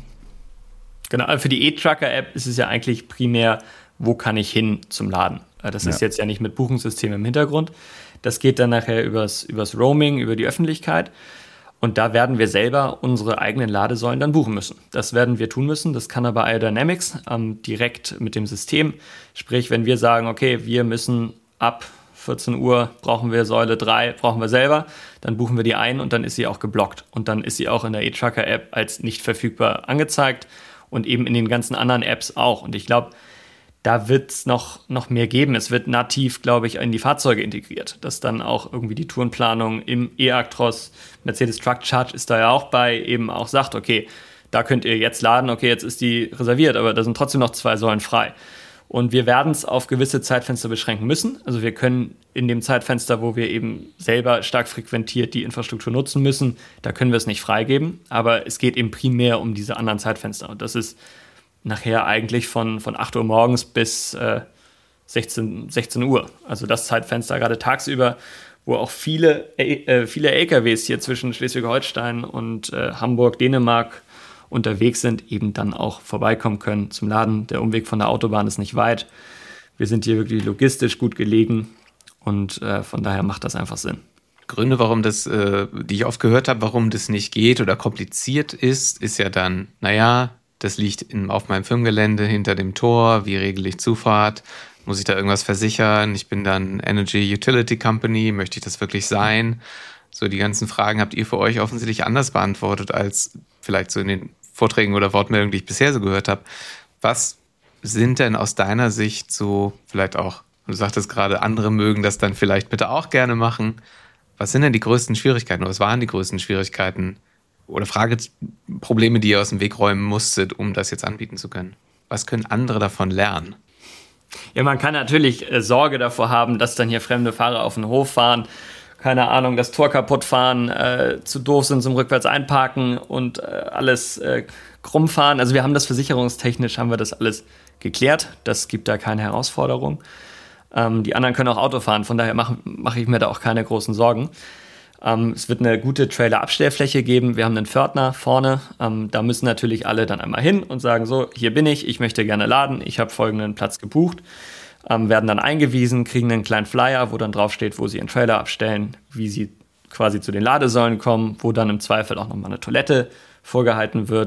Genau, für die E-Trucker-App ist es ja eigentlich primär, wo kann ich hin zum Laden? Das ist ja jetzt ja nicht mit Buchungssystem im Hintergrund. Das geht dann nachher übers, übers Roaming, über die Öffentlichkeit. Und da werden wir selber unsere eigenen Ladesäulen dann buchen müssen. Das werden wir tun müssen. Das kann aber iDynamics ähm, direkt mit dem System. Sprich, wenn wir sagen, okay, wir müssen ab vierzehn Uhr brauchen wir Säule drei, brauchen wir selber, dann buchen wir die ein und dann ist sie auch geblockt. Und dann ist sie auch in der E-Trucker-App als nicht verfügbar angezeigt und eben in den ganzen anderen Apps auch. Und ich glaube, da wird es noch, noch mehr geben. Es wird nativ, glaube ich, in die Fahrzeuge integriert, dass dann auch irgendwie die Tourenplanung im E-Actros, Mercedes Truck Charge ist da ja auch bei, eben auch sagt, okay, da könnt ihr jetzt laden, okay, jetzt ist die reserviert, aber da sind trotzdem noch zwei Säulen frei. Und wir werden es auf gewisse Zeitfenster beschränken müssen. Also wir können in dem Zeitfenster, wo wir eben selber stark frequentiert die Infrastruktur nutzen müssen, da können wir es nicht freigeben. Aber es geht eben primär um diese anderen Zeitfenster. Und das ist nachher eigentlich von, von acht Uhr morgens bis äh, sechzehn, sechzehn Uhr. Also das Zeitfenster gerade tagsüber, wo auch viele, äh, viele L K Ws hier zwischen Schleswig-Holstein und äh, Hamburg, Dänemark unterwegs sind, eben dann auch vorbeikommen können zum Laden. Der Umweg von der Autobahn ist nicht weit. Wir sind hier wirklich logistisch gut gelegen und äh, von daher macht das einfach Sinn. Gründe, warum das, äh, die ich oft gehört habe, warum das nicht geht oder kompliziert ist, ist ja dann, naja, das liegt in, auf meinem Firmengelände hinter dem Tor, wie regle ich Zufahrt, muss ich da irgendwas versichern, ich bin dann Energy Utility Company, möchte ich das wirklich sein? So die ganzen Fragen habt ihr für euch offensichtlich anders beantwortet, als vielleicht so in den Vorträgen oder Wortmeldungen, die ich bisher so gehört habe. Was sind denn aus deiner Sicht so, vielleicht auch, du sagtest gerade, andere mögen das dann vielleicht bitte auch gerne machen. Was sind denn die größten Schwierigkeiten oder was waren die größten Schwierigkeiten oder Frageprobleme, die ihr aus dem Weg räumen musstet, um das jetzt anbieten zu können? Was können andere davon lernen? Ja, man kann natürlich äh, Sorge davor haben, dass dann hier fremde Fahrer auf den Hof fahren, keine Ahnung, das Tor kaputt fahren, äh, zu doof sind zum rückwärts einparken und äh, alles äh, krumm fahren. Also wir haben das versicherungstechnisch, haben wir das alles geklärt. Das gibt da keine Herausforderung. Ähm, die anderen können auch Auto fahren, von daher mache mach ich mir da auch keine großen Sorgen. Ähm, es wird eine gute Trailer-Abstellfläche geben. Wir haben einen Pförtner vorne. Ähm, da müssen natürlich alle dann einmal hin und sagen, so, hier bin ich, ich möchte gerne laden, ich habe folgenden Platz gebucht. Ähm, werden dann eingewiesen, kriegen einen kleinen Flyer, wo dann draufsteht, wo sie ihren Trailer abstellen, wie sie quasi zu den Ladesäulen kommen, wo dann im Zweifel auch nochmal eine Toilette vorgehalten wird.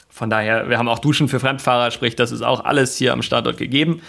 Von daher, wir haben auch Duschen für Fremdfahrer, sprich, das ist auch alles hier am Standort gegeben.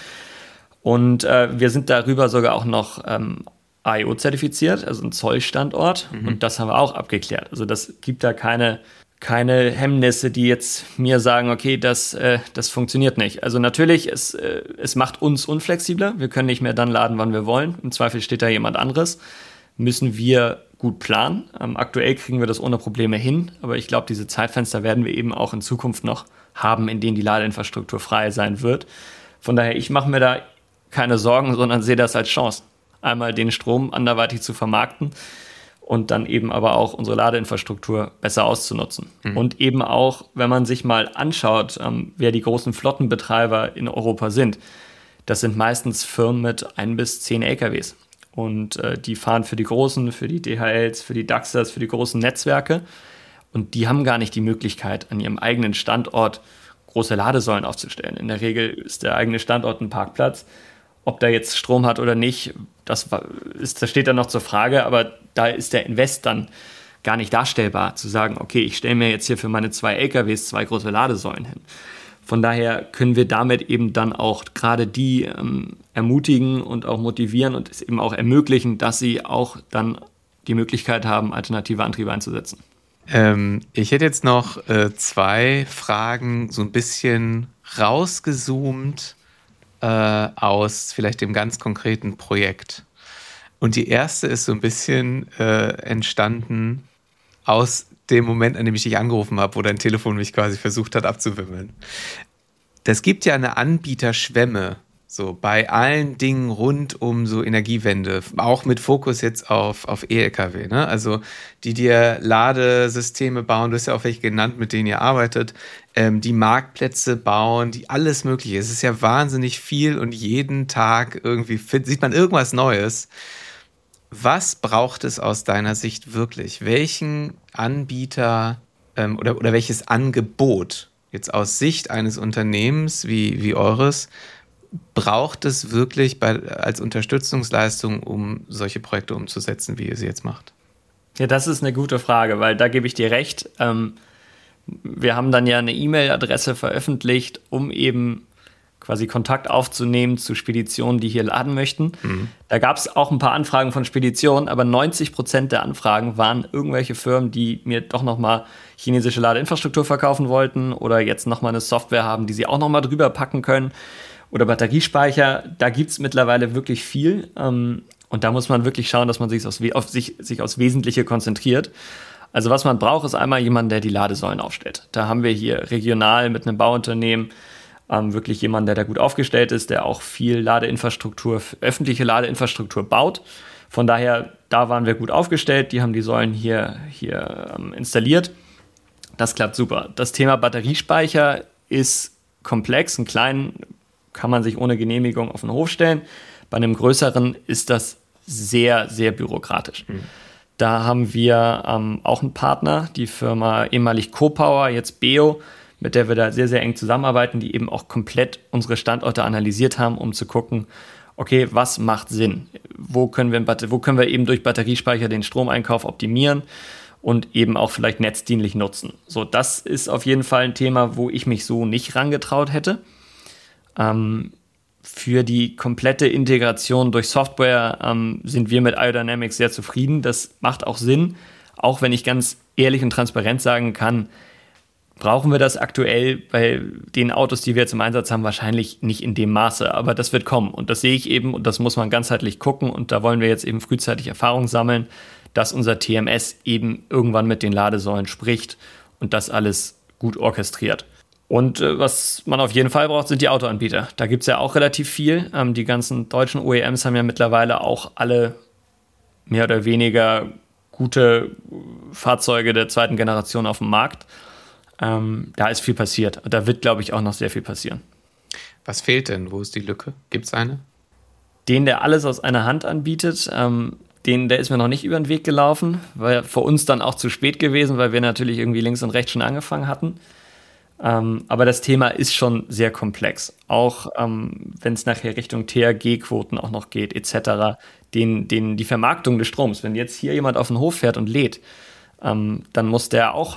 Und äh, wir sind darüber sogar auch noch ähm, A E O-zertifiziert, also ein Zollstandort. Mhm. Und das haben wir auch abgeklärt. Also das gibt da keine, keine Hemmnisse, die jetzt mir sagen, okay, das, äh, das funktioniert nicht. Also natürlich, es, äh, es macht uns unflexibler. Wir können nicht mehr dann laden, wann wir wollen. Im Zweifel steht da jemand anderes. Müssen wir gut planen. Ähm, aktuell kriegen wir das ohne Probleme hin. Aber ich glaube, diese Zeitfenster werden wir eben auch in Zukunft noch haben, in denen die Ladeinfrastruktur frei sein wird. Von daher, ich mache mir da keine Sorgen, sondern sehe das als Chance. Einmal den Strom anderweitig zu vermarkten und dann eben aber auch unsere Ladeinfrastruktur besser auszunutzen. Mhm. Und eben auch, wenn man sich mal anschaut, ähm, wer die großen Flottenbetreiber in Europa sind, das sind meistens Firmen mit ein bis zehn L K Ws. Und äh, die fahren für die großen, für die D H Ls, für die Daxers, für die großen Netzwerke. Und die haben gar nicht die Möglichkeit, an ihrem eigenen Standort große Ladesäulen aufzustellen. In der Regel ist der eigene Standort ein Parkplatz. Ob der jetzt Strom hat oder nicht, das, ist, das steht dann noch zur Frage, aber da ist der Invest dann gar nicht darstellbar, zu sagen, okay, ich stelle mir jetzt hier für meine zwei L K Ws zwei große Ladesäulen hin. Von daher können wir damit eben dann auch gerade die ähm, ermutigen und auch motivieren und es eben auch ermöglichen, dass sie auch dann die Möglichkeit haben, alternative Antriebe einzusetzen. Ähm, ich hätte jetzt noch äh, zwei Fragen so ein bisschen rausgezoomt Äh, aus vielleicht dem ganz konkreten Projekt. Und die erste ist so ein bisschen äh, entstanden aus dem Moment, an dem ich dich angerufen habe, wo dein Telefon mich quasi versucht hat abzuwimmeln. Das gibt ja eine Anbieterschwemme, so bei allen Dingen rund um so Energiewende, auch mit Fokus jetzt auf, auf E L K W, ne? Also die dir Ladesysteme bauen, du hast ja auch welche genannt, mit denen ihr arbeitet, ähm, die Marktplätze bauen, die alles Mögliche. Es ist ja wahnsinnig viel und jeden Tag irgendwie fit, sieht man irgendwas Neues. Was braucht es aus deiner Sicht wirklich? Welchen Anbieter ähm, oder, oder welches Angebot jetzt aus Sicht eines Unternehmens wie, wie eures braucht es wirklich bei, als Unterstützungsleistung, um solche Projekte umzusetzen, wie ihr sie jetzt macht? Ja, das ist eine gute Frage, weil da gebe ich dir recht. Ähm, wir haben dann ja eine E-Mail-Adresse veröffentlicht, um eben quasi Kontakt aufzunehmen zu Speditionen, die hier laden möchten. Mhm. Da gab es auch ein paar Anfragen von Speditionen, aber neunzig Prozent der Anfragen waren irgendwelche Firmen, die mir doch nochmal chinesische Ladeinfrastruktur verkaufen wollten oder jetzt nochmal eine Software haben, die sie auch nochmal drüber packen können. Oder Batteriespeicher, da gibt es mittlerweile wirklich viel. Ähm, und da muss man wirklich schauen, dass man sich aufs, auf sich, sich aufs Wesentliche konzentriert. Also was man braucht, ist einmal jemand, der die Ladesäulen aufstellt. Da haben wir hier regional mit einem Bauunternehmen ähm, wirklich jemanden, der da gut aufgestellt ist, der auch viel Ladeinfrastruktur, öffentliche Ladeinfrastruktur baut. Von daher, da waren wir gut aufgestellt. Die haben die Säulen hier, hier ähm, installiert. Das klappt super. Das Thema Batteriespeicher ist komplex. Einen kleinen kann man sich ohne Genehmigung auf den Hof stellen. Bei einem größeren ist das sehr, sehr bürokratisch. Mhm. Da haben wir ähm, auch einen Partner, die Firma ehemalig CoPower, jetzt Beo, mit der wir da sehr, sehr eng zusammenarbeiten, die eben auch komplett unsere Standorte analysiert haben, um zu gucken, okay, was macht Sinn? Wo können wir, wo können wir eben durch Batteriespeicher den Stromeinkauf optimieren und eben auch vielleicht netzdienlich nutzen? So, das ist auf jeden Fall ein Thema, wo ich mich so nicht rangetraut hätte. Ähm, für die komplette Integration durch Software ähm, sind wir mit iODynamics sehr zufrieden. Das macht auch Sinn, auch wenn ich ganz ehrlich und transparent sagen kann, brauchen wir das aktuell bei den Autos, die wir jetzt im Einsatz haben, wahrscheinlich nicht in dem Maße. Aber das wird kommen und das sehe ich eben und das muss man ganzheitlich gucken und da wollen wir jetzt eben frühzeitig Erfahrung sammeln, dass unser T M S eben irgendwann mit den Ladesäulen spricht und das alles gut orchestriert. Und äh, was man auf jeden Fall braucht, sind die Autoanbieter. Da gibt es ja auch relativ viel. Ähm, die ganzen deutschen O E Ms haben ja mittlerweile auch alle mehr oder weniger gute Fahrzeuge der zweiten Generation auf dem Markt. Ähm, da ist viel passiert. Da wird, glaube ich, auch noch sehr viel passieren. Was fehlt denn? Wo ist die Lücke? Gibt es eine? Den, der alles aus einer Hand anbietet, ähm, den, der ist mir noch nicht über den Weg gelaufen, weil für uns dann auch zu spät gewesen, weil wir natürlich irgendwie links und rechts schon angefangen hatten. Ähm, aber das Thema ist schon sehr komplex. Auch ähm, wenn es nachher Richtung T H G-Quoten auch noch geht, et cetera. Den, den, die Vermarktung des Stroms. Wenn jetzt hier jemand auf den Hof fährt und lädt, ähm, dann muss der auch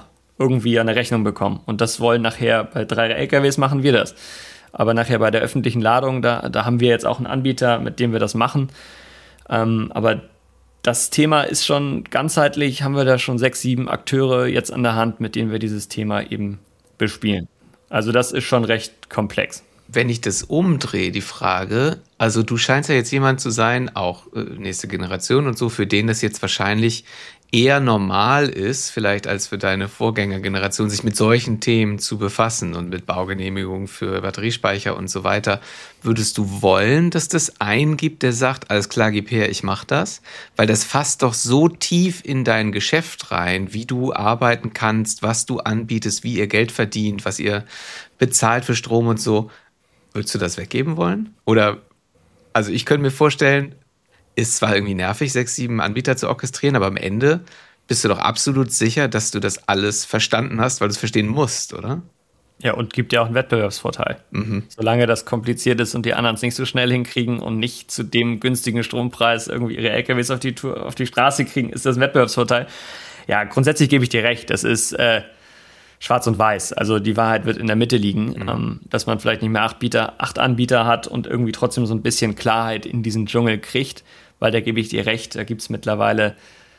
irgendwie eine Rechnung bekommen. Und das wollen nachher bei drei L K Ws machen wir das. Aber nachher bei der öffentlichen Ladung, da, da haben wir jetzt auch einen Anbieter, mit dem wir das machen. Ähm, aber das Thema ist schon ganzheitlich, haben wir da schon sechs, sieben Akteure jetzt an der Hand, mit denen wir dieses Thema eben bespielen. Also das ist schon recht komplex. Wenn ich das umdrehe, die Frage, also du scheinst ja jetzt jemand zu sein, auch äh, nächste Generation und so, für den das jetzt wahrscheinlich eher normal ist, vielleicht als für deine Vorgängergeneration, sich mit solchen Themen zu befassen und mit Baugenehmigungen für Batteriespeicher und so weiter. Würdest du wollen, dass das einen gibt, der sagt, alles klar, gib her, ich mach das? Weil das fasst doch so tief in dein Geschäft rein, wie du arbeiten kannst, was du anbietest, wie ihr Geld verdient, was ihr bezahlt für Strom und so. Würdest du das weggeben wollen? Oder, also ich könnte mir vorstellen, ist zwar irgendwie nervig, sechs, sieben Anbieter zu orchestrieren, aber am Ende bist du doch absolut sicher, dass du das alles verstanden hast, weil du es verstehen musst, oder? Ja, und gibt ja auch einen Wettbewerbsvorteil. Mhm. Solange das kompliziert ist und die anderen es nicht so schnell hinkriegen und nicht zu dem günstigen Strompreis irgendwie ihre L K Ws auf die, Tour, auf die Straße kriegen, ist das ein Wettbewerbsvorteil. Ja, grundsätzlich gebe ich dir recht. Das ist äh, schwarz und weiß. Also die Wahrheit wird in der Mitte liegen, mhm. ähm, dass man vielleicht nicht mehr acht, Bieter, acht Anbieter hat und irgendwie trotzdem so ein bisschen Klarheit in diesen Dschungel kriegt, weil da gebe ich dir recht, da gibt es mittlerweile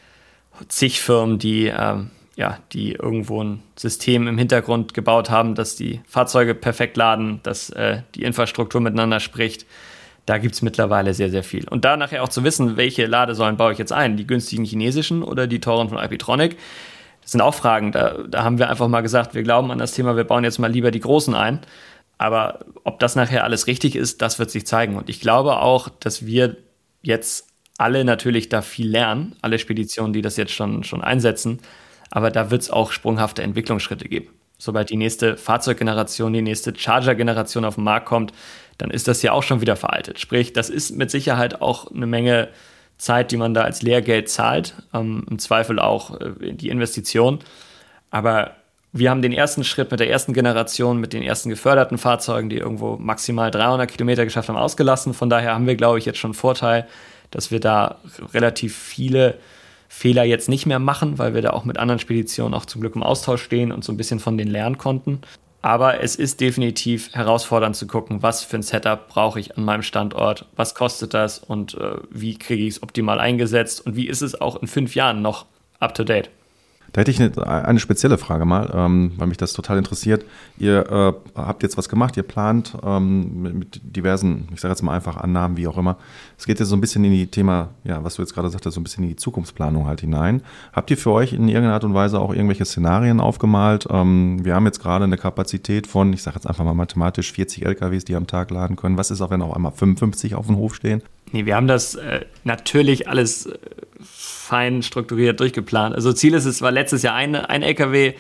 zig Firmen, die, ähm, ja, die irgendwo ein System im Hintergrund gebaut haben, dass die Fahrzeuge perfekt laden, dass äh, die Infrastruktur miteinander spricht. Da gibt es mittlerweile sehr, sehr viel. Und da nachher auch zu wissen, welche Ladesäulen baue ich jetzt ein, die günstigen chinesischen oder die teuren von Alpitronic. Das sind auch Fragen, da, da haben wir einfach mal gesagt, wir glauben an das Thema, wir bauen jetzt mal lieber die großen ein. Aber ob das nachher alles richtig ist, das wird sich zeigen. Und ich glaube auch, dass wir jetzt alle natürlich da viel lernen, alle Speditionen, die das jetzt schon, schon einsetzen. Aber da wird es auch sprunghafte Entwicklungsschritte geben. Sobald die nächste Fahrzeuggeneration, die nächste Charger-Generation auf den Markt kommt, dann ist das ja auch schon wieder veraltet. Sprich, das ist mit Sicherheit auch eine Menge Zeit, die man da als Lehrgeld zahlt, ähm, im Zweifel auch äh, die Investition. Aber wir haben den ersten Schritt mit der ersten Generation, mit den ersten geförderten Fahrzeugen, die irgendwo maximal dreihundert Kilometer geschafft haben, ausgelassen. Von daher haben wir, glaube ich, jetzt schon einen Vorteil, dass wir da relativ viele Fehler jetzt nicht mehr machen, weil wir da auch mit anderen Speditionen auch zum Glück im Austausch stehen und so ein bisschen von denen lernen konnten. Aber es ist definitiv herausfordernd zu gucken, was für ein Setup brauche ich an meinem Standort, was kostet das und äh, wie kriege ich es optimal eingesetzt und wie ist es auch in fünf Jahren noch up to date. Da hätte ich eine, eine spezielle Frage mal, ähm, weil mich das total interessiert. Ihr äh, habt jetzt was gemacht, ihr plant ähm, mit, mit diversen, ich sage jetzt mal einfach Annahmen, wie auch immer. Es geht jetzt so ein bisschen in die Thema, ja, was du jetzt gerade sagtest, so ein bisschen in die Zukunftsplanung halt hinein. Habt ihr für euch in irgendeiner Art und Weise auch irgendwelche Szenarien aufgemalt? Ähm, wir haben jetzt gerade eine Kapazität von, ich sage jetzt einfach mal mathematisch, vierzig L K Ws, die am Tag laden können. Was ist auch, wenn auf einmal fünfundfünfzig auf dem Hof stehen? Nee, wir haben das äh, natürlich alles äh, fein strukturiert durchgeplant. Also Ziel ist es, war letztes Jahr ein, ein L K W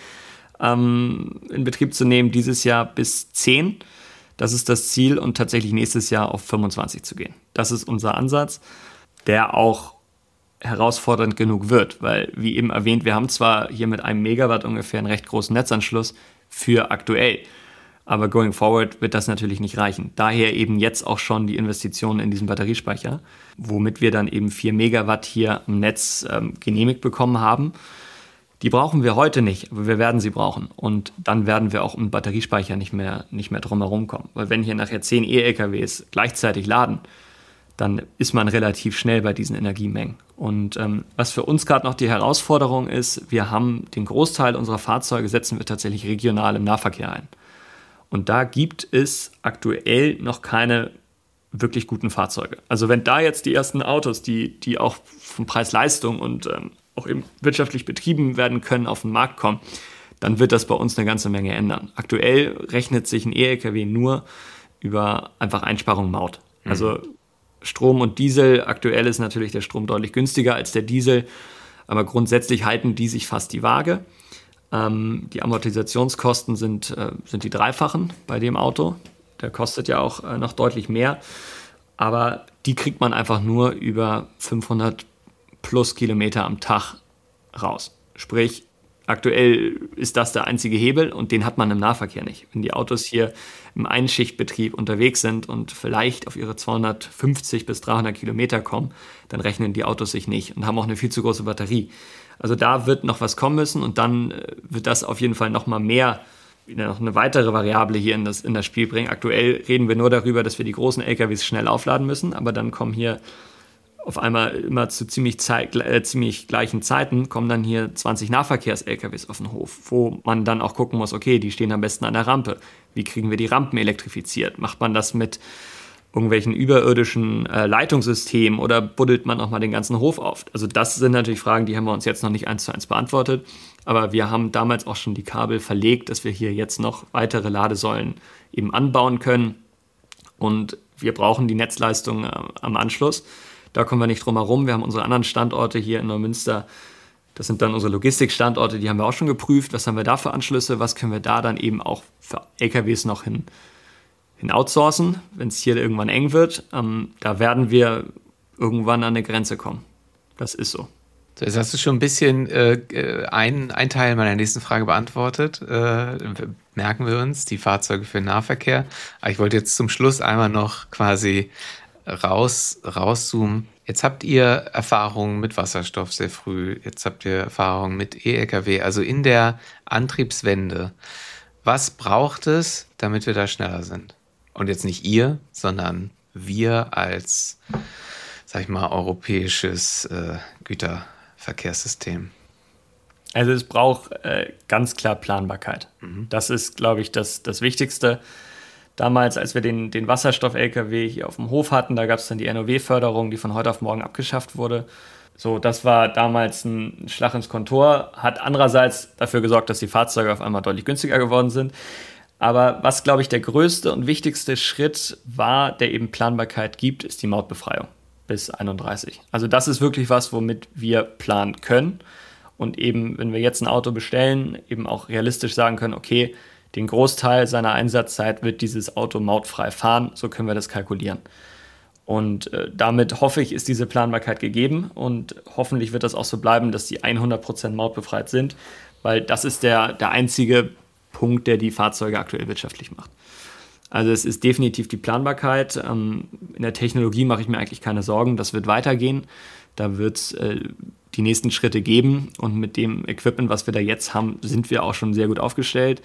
ähm, in Betrieb zu nehmen, dieses Jahr bis zehn. Das ist das Ziel und tatsächlich nächstes Jahr auf fünfundzwanzig zu gehen. Das ist unser Ansatz, der auch herausfordernd genug wird, weil, wie eben erwähnt, wir haben zwar hier mit einem Megawatt ungefähr einen recht großen Netzanschluss für aktuell, aber going forward wird das natürlich nicht reichen. Daher eben jetzt auch schon die Investitionen in diesen Batteriespeicher, womit wir dann eben vier Megawatt hier im Netz ähm, genehmigt bekommen haben. Die brauchen wir heute nicht, aber wir werden sie brauchen. Und dann werden wir auch um Batteriespeicher nicht mehr, nicht mehr drum herum kommen. Weil wenn hier nachher zehn E-L K Ws gleichzeitig laden, dann ist man relativ schnell bei diesen Energiemengen. Und ähm, was für uns gerade noch die Herausforderung ist, wir haben den Großteil unserer Fahrzeuge setzen wir tatsächlich regional im Nahverkehr ein. Und da gibt es aktuell noch keine wirklich guten Fahrzeuge. Also wenn da jetzt die ersten Autos, die, die auch von Preis-Leistung und ähm, auch eben wirtschaftlich betrieben werden können, auf den Markt kommen, dann wird das bei uns eine ganze Menge ändern. Aktuell rechnet sich ein E-L K W nur über einfach Einsparung Maut. Mhm. Also Strom und Diesel, aktuell ist natürlich der Strom deutlich günstiger als der Diesel, aber grundsätzlich halten die sich fast die Waage. Ähm, die Amortisationskosten sind, äh, sind die dreifachen bei dem Auto. Der kostet ja auch äh, noch deutlich mehr, aber die kriegt man einfach nur über fünfhundert plus Kilometer am Tag raus. Sprich, aktuell ist das der einzige Hebel und den hat man im Nahverkehr nicht. Wenn die Autos hier im Einschichtbetrieb unterwegs sind und vielleicht auf ihre zweihundertfünfzig bis dreihundert Kilometer kommen, dann rechnen die Autos sich nicht und haben auch eine viel zu große Batterie. Also da wird noch was kommen müssen und dann wird das auf jeden Fall noch mal mehr, noch eine weitere Variable hier in das, in das Spiel bringen. Aktuell reden wir nur darüber, dass wir die großen L K Ws schnell aufladen müssen, aber dann kommen hier auf einmal immer zu ziemlich, Zeit, äh, ziemlich gleichen Zeiten kommen dann hier zwanzig Nahverkehrs-L K Ws auf den Hof, wo man dann auch gucken muss, okay, die stehen am besten an der Rampe. Wie kriegen wir die Rampen elektrifiziert? Macht man das mit irgendwelchen überirdischen äh, Leitungssystemen oder buddelt man auch mal den ganzen Hof auf? Also das sind natürlich Fragen, die haben wir uns jetzt noch nicht eins zu eins beantwortet, aber wir haben damals auch schon die Kabel verlegt, dass wir hier jetzt noch weitere Ladesäulen eben anbauen können und wir brauchen die Netzleistung äh, am Anschluss. Da kommen wir nicht drum herum. Wir haben unsere anderen Standorte hier in Neumünster. Das sind dann unsere Logistikstandorte, die haben wir auch schon geprüft. Was haben wir da für Anschlüsse? Was können wir da dann eben auch für L K Ws noch hin, hin outsourcen, wenn es hier irgendwann eng wird? Ähm, da werden wir irgendwann an eine Grenze kommen. Das ist so. So, jetzt hast du schon ein bisschen äh, ein, ein Teil meiner nächsten Frage beantwortet. Äh, merken wir uns, die Fahrzeuge für den Nahverkehr. Aber ich wollte jetzt zum Schluss einmal noch quasi raus, rauszoomen. Jetzt habt ihr Erfahrungen mit Wasserstoff sehr früh. Jetzt habt ihr Erfahrungen mit E L K W. Also in der Antriebswende. Was braucht es, damit wir da schneller sind? Und jetzt nicht ihr, sondern wir als, sag ich mal, europäisches äh, Güterverkehrssystem. Also es braucht äh, ganz klar Planbarkeit. Mhm. Das ist, glaube ich, das, das Wichtigste. Damals, als wir den, den Wasserstoff-L K W hier auf dem Hof hatten, da gab es dann die N O W-Förderung, die von heute auf morgen abgeschafft wurde. So, das war damals ein Schlag ins Kontor, hat andererseits dafür gesorgt, dass die Fahrzeuge auf einmal deutlich günstiger geworden sind. Aber was, glaube ich, der größte und wichtigste Schritt war, der eben Planbarkeit gibt, ist die Mautbefreiung bis einunddreißig. Also das ist wirklich was, womit wir planen können und eben, wenn wir jetzt ein Auto bestellen, eben auch realistisch sagen können, okay, den Großteil seiner Einsatzzeit wird dieses Auto mautfrei fahren, so können wir das kalkulieren. Und äh, damit hoffe ich, ist diese Planbarkeit gegeben und hoffentlich wird das auch so bleiben, dass die hundert Prozent mautbefreit sind, weil das ist der, der einzige Punkt, der die Fahrzeuge aktuell wirtschaftlich macht. Also es ist definitiv die Planbarkeit. Ähm, in der Technologie mache ich mir eigentlich keine Sorgen, das wird weitergehen. Da wird es äh, die nächsten Schritte geben und mit dem Equipment, was wir da jetzt haben, sind wir auch schon sehr gut aufgestellt.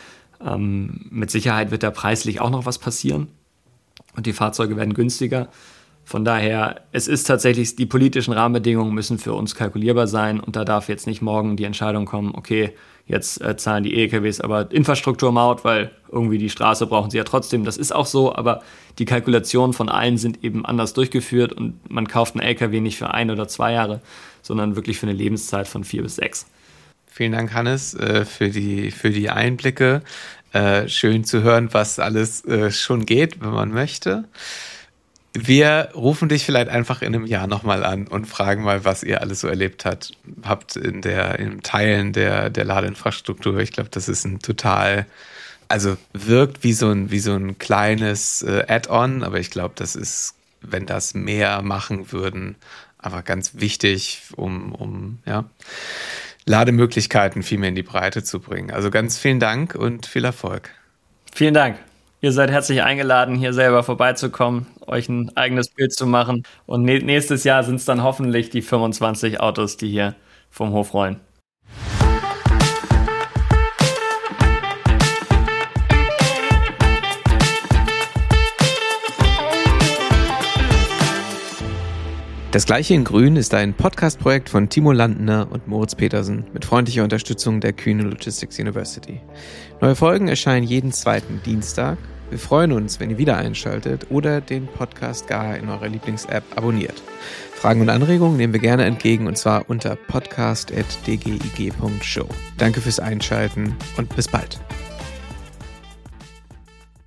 Ähm, mit Sicherheit wird da preislich auch noch was passieren und die Fahrzeuge werden günstiger. Von daher, es ist tatsächlich, die politischen Rahmenbedingungen müssen für uns kalkulierbar sein und da darf jetzt nicht morgen die Entscheidung kommen, okay, jetzt äh, zahlen die E L K Ws aber Infrastrukturmaut, weil irgendwie die Straße brauchen sie ja trotzdem. Das ist auch so, aber die Kalkulationen von allen sind eben anders durchgeführt und man kauft einen L K W nicht für ein oder zwei Jahre, sondern wirklich für eine Lebenszeit von vier bis sechs. Vielen Dank, Hannes, für die, für die Einblicke. Schön zu hören, was alles schon geht, wenn man möchte. Wir rufen dich vielleicht einfach in einem Jahr nochmal an und fragen mal, was ihr alles so erlebt habt, habt in der, im Teilen der, der Ladeinfrastruktur. Ich glaube, das ist ein total, also wirkt wie so ein, wie so ein kleines Add-on, aber ich glaube, das ist, wenn das mehr machen würden, aber ganz wichtig, um, um, ja, Lademöglichkeiten viel mehr in die Breite zu bringen. Also ganz vielen Dank und viel Erfolg. Vielen Dank. Ihr seid herzlich eingeladen, hier selber vorbeizukommen, euch ein eigenes Bild zu machen. Und nächstes Jahr sind es dann hoffentlich die fünfundzwanzig Autos, die hier vom Hof rollen. Das Gleiche in Grün ist ein Podcast-Projekt von Timo Landner und Moritz Petersen mit freundlicher Unterstützung der Kühne Logistics University. Neue Folgen erscheinen jeden zweiten Dienstag. Wir freuen uns, wenn ihr wieder einschaltet oder den Podcast gar in eurer Lieblings-App abonniert. Fragen und Anregungen nehmen wir gerne entgegen und zwar unter podcast at d g i g punkt show. Danke fürs Einschalten und bis bald.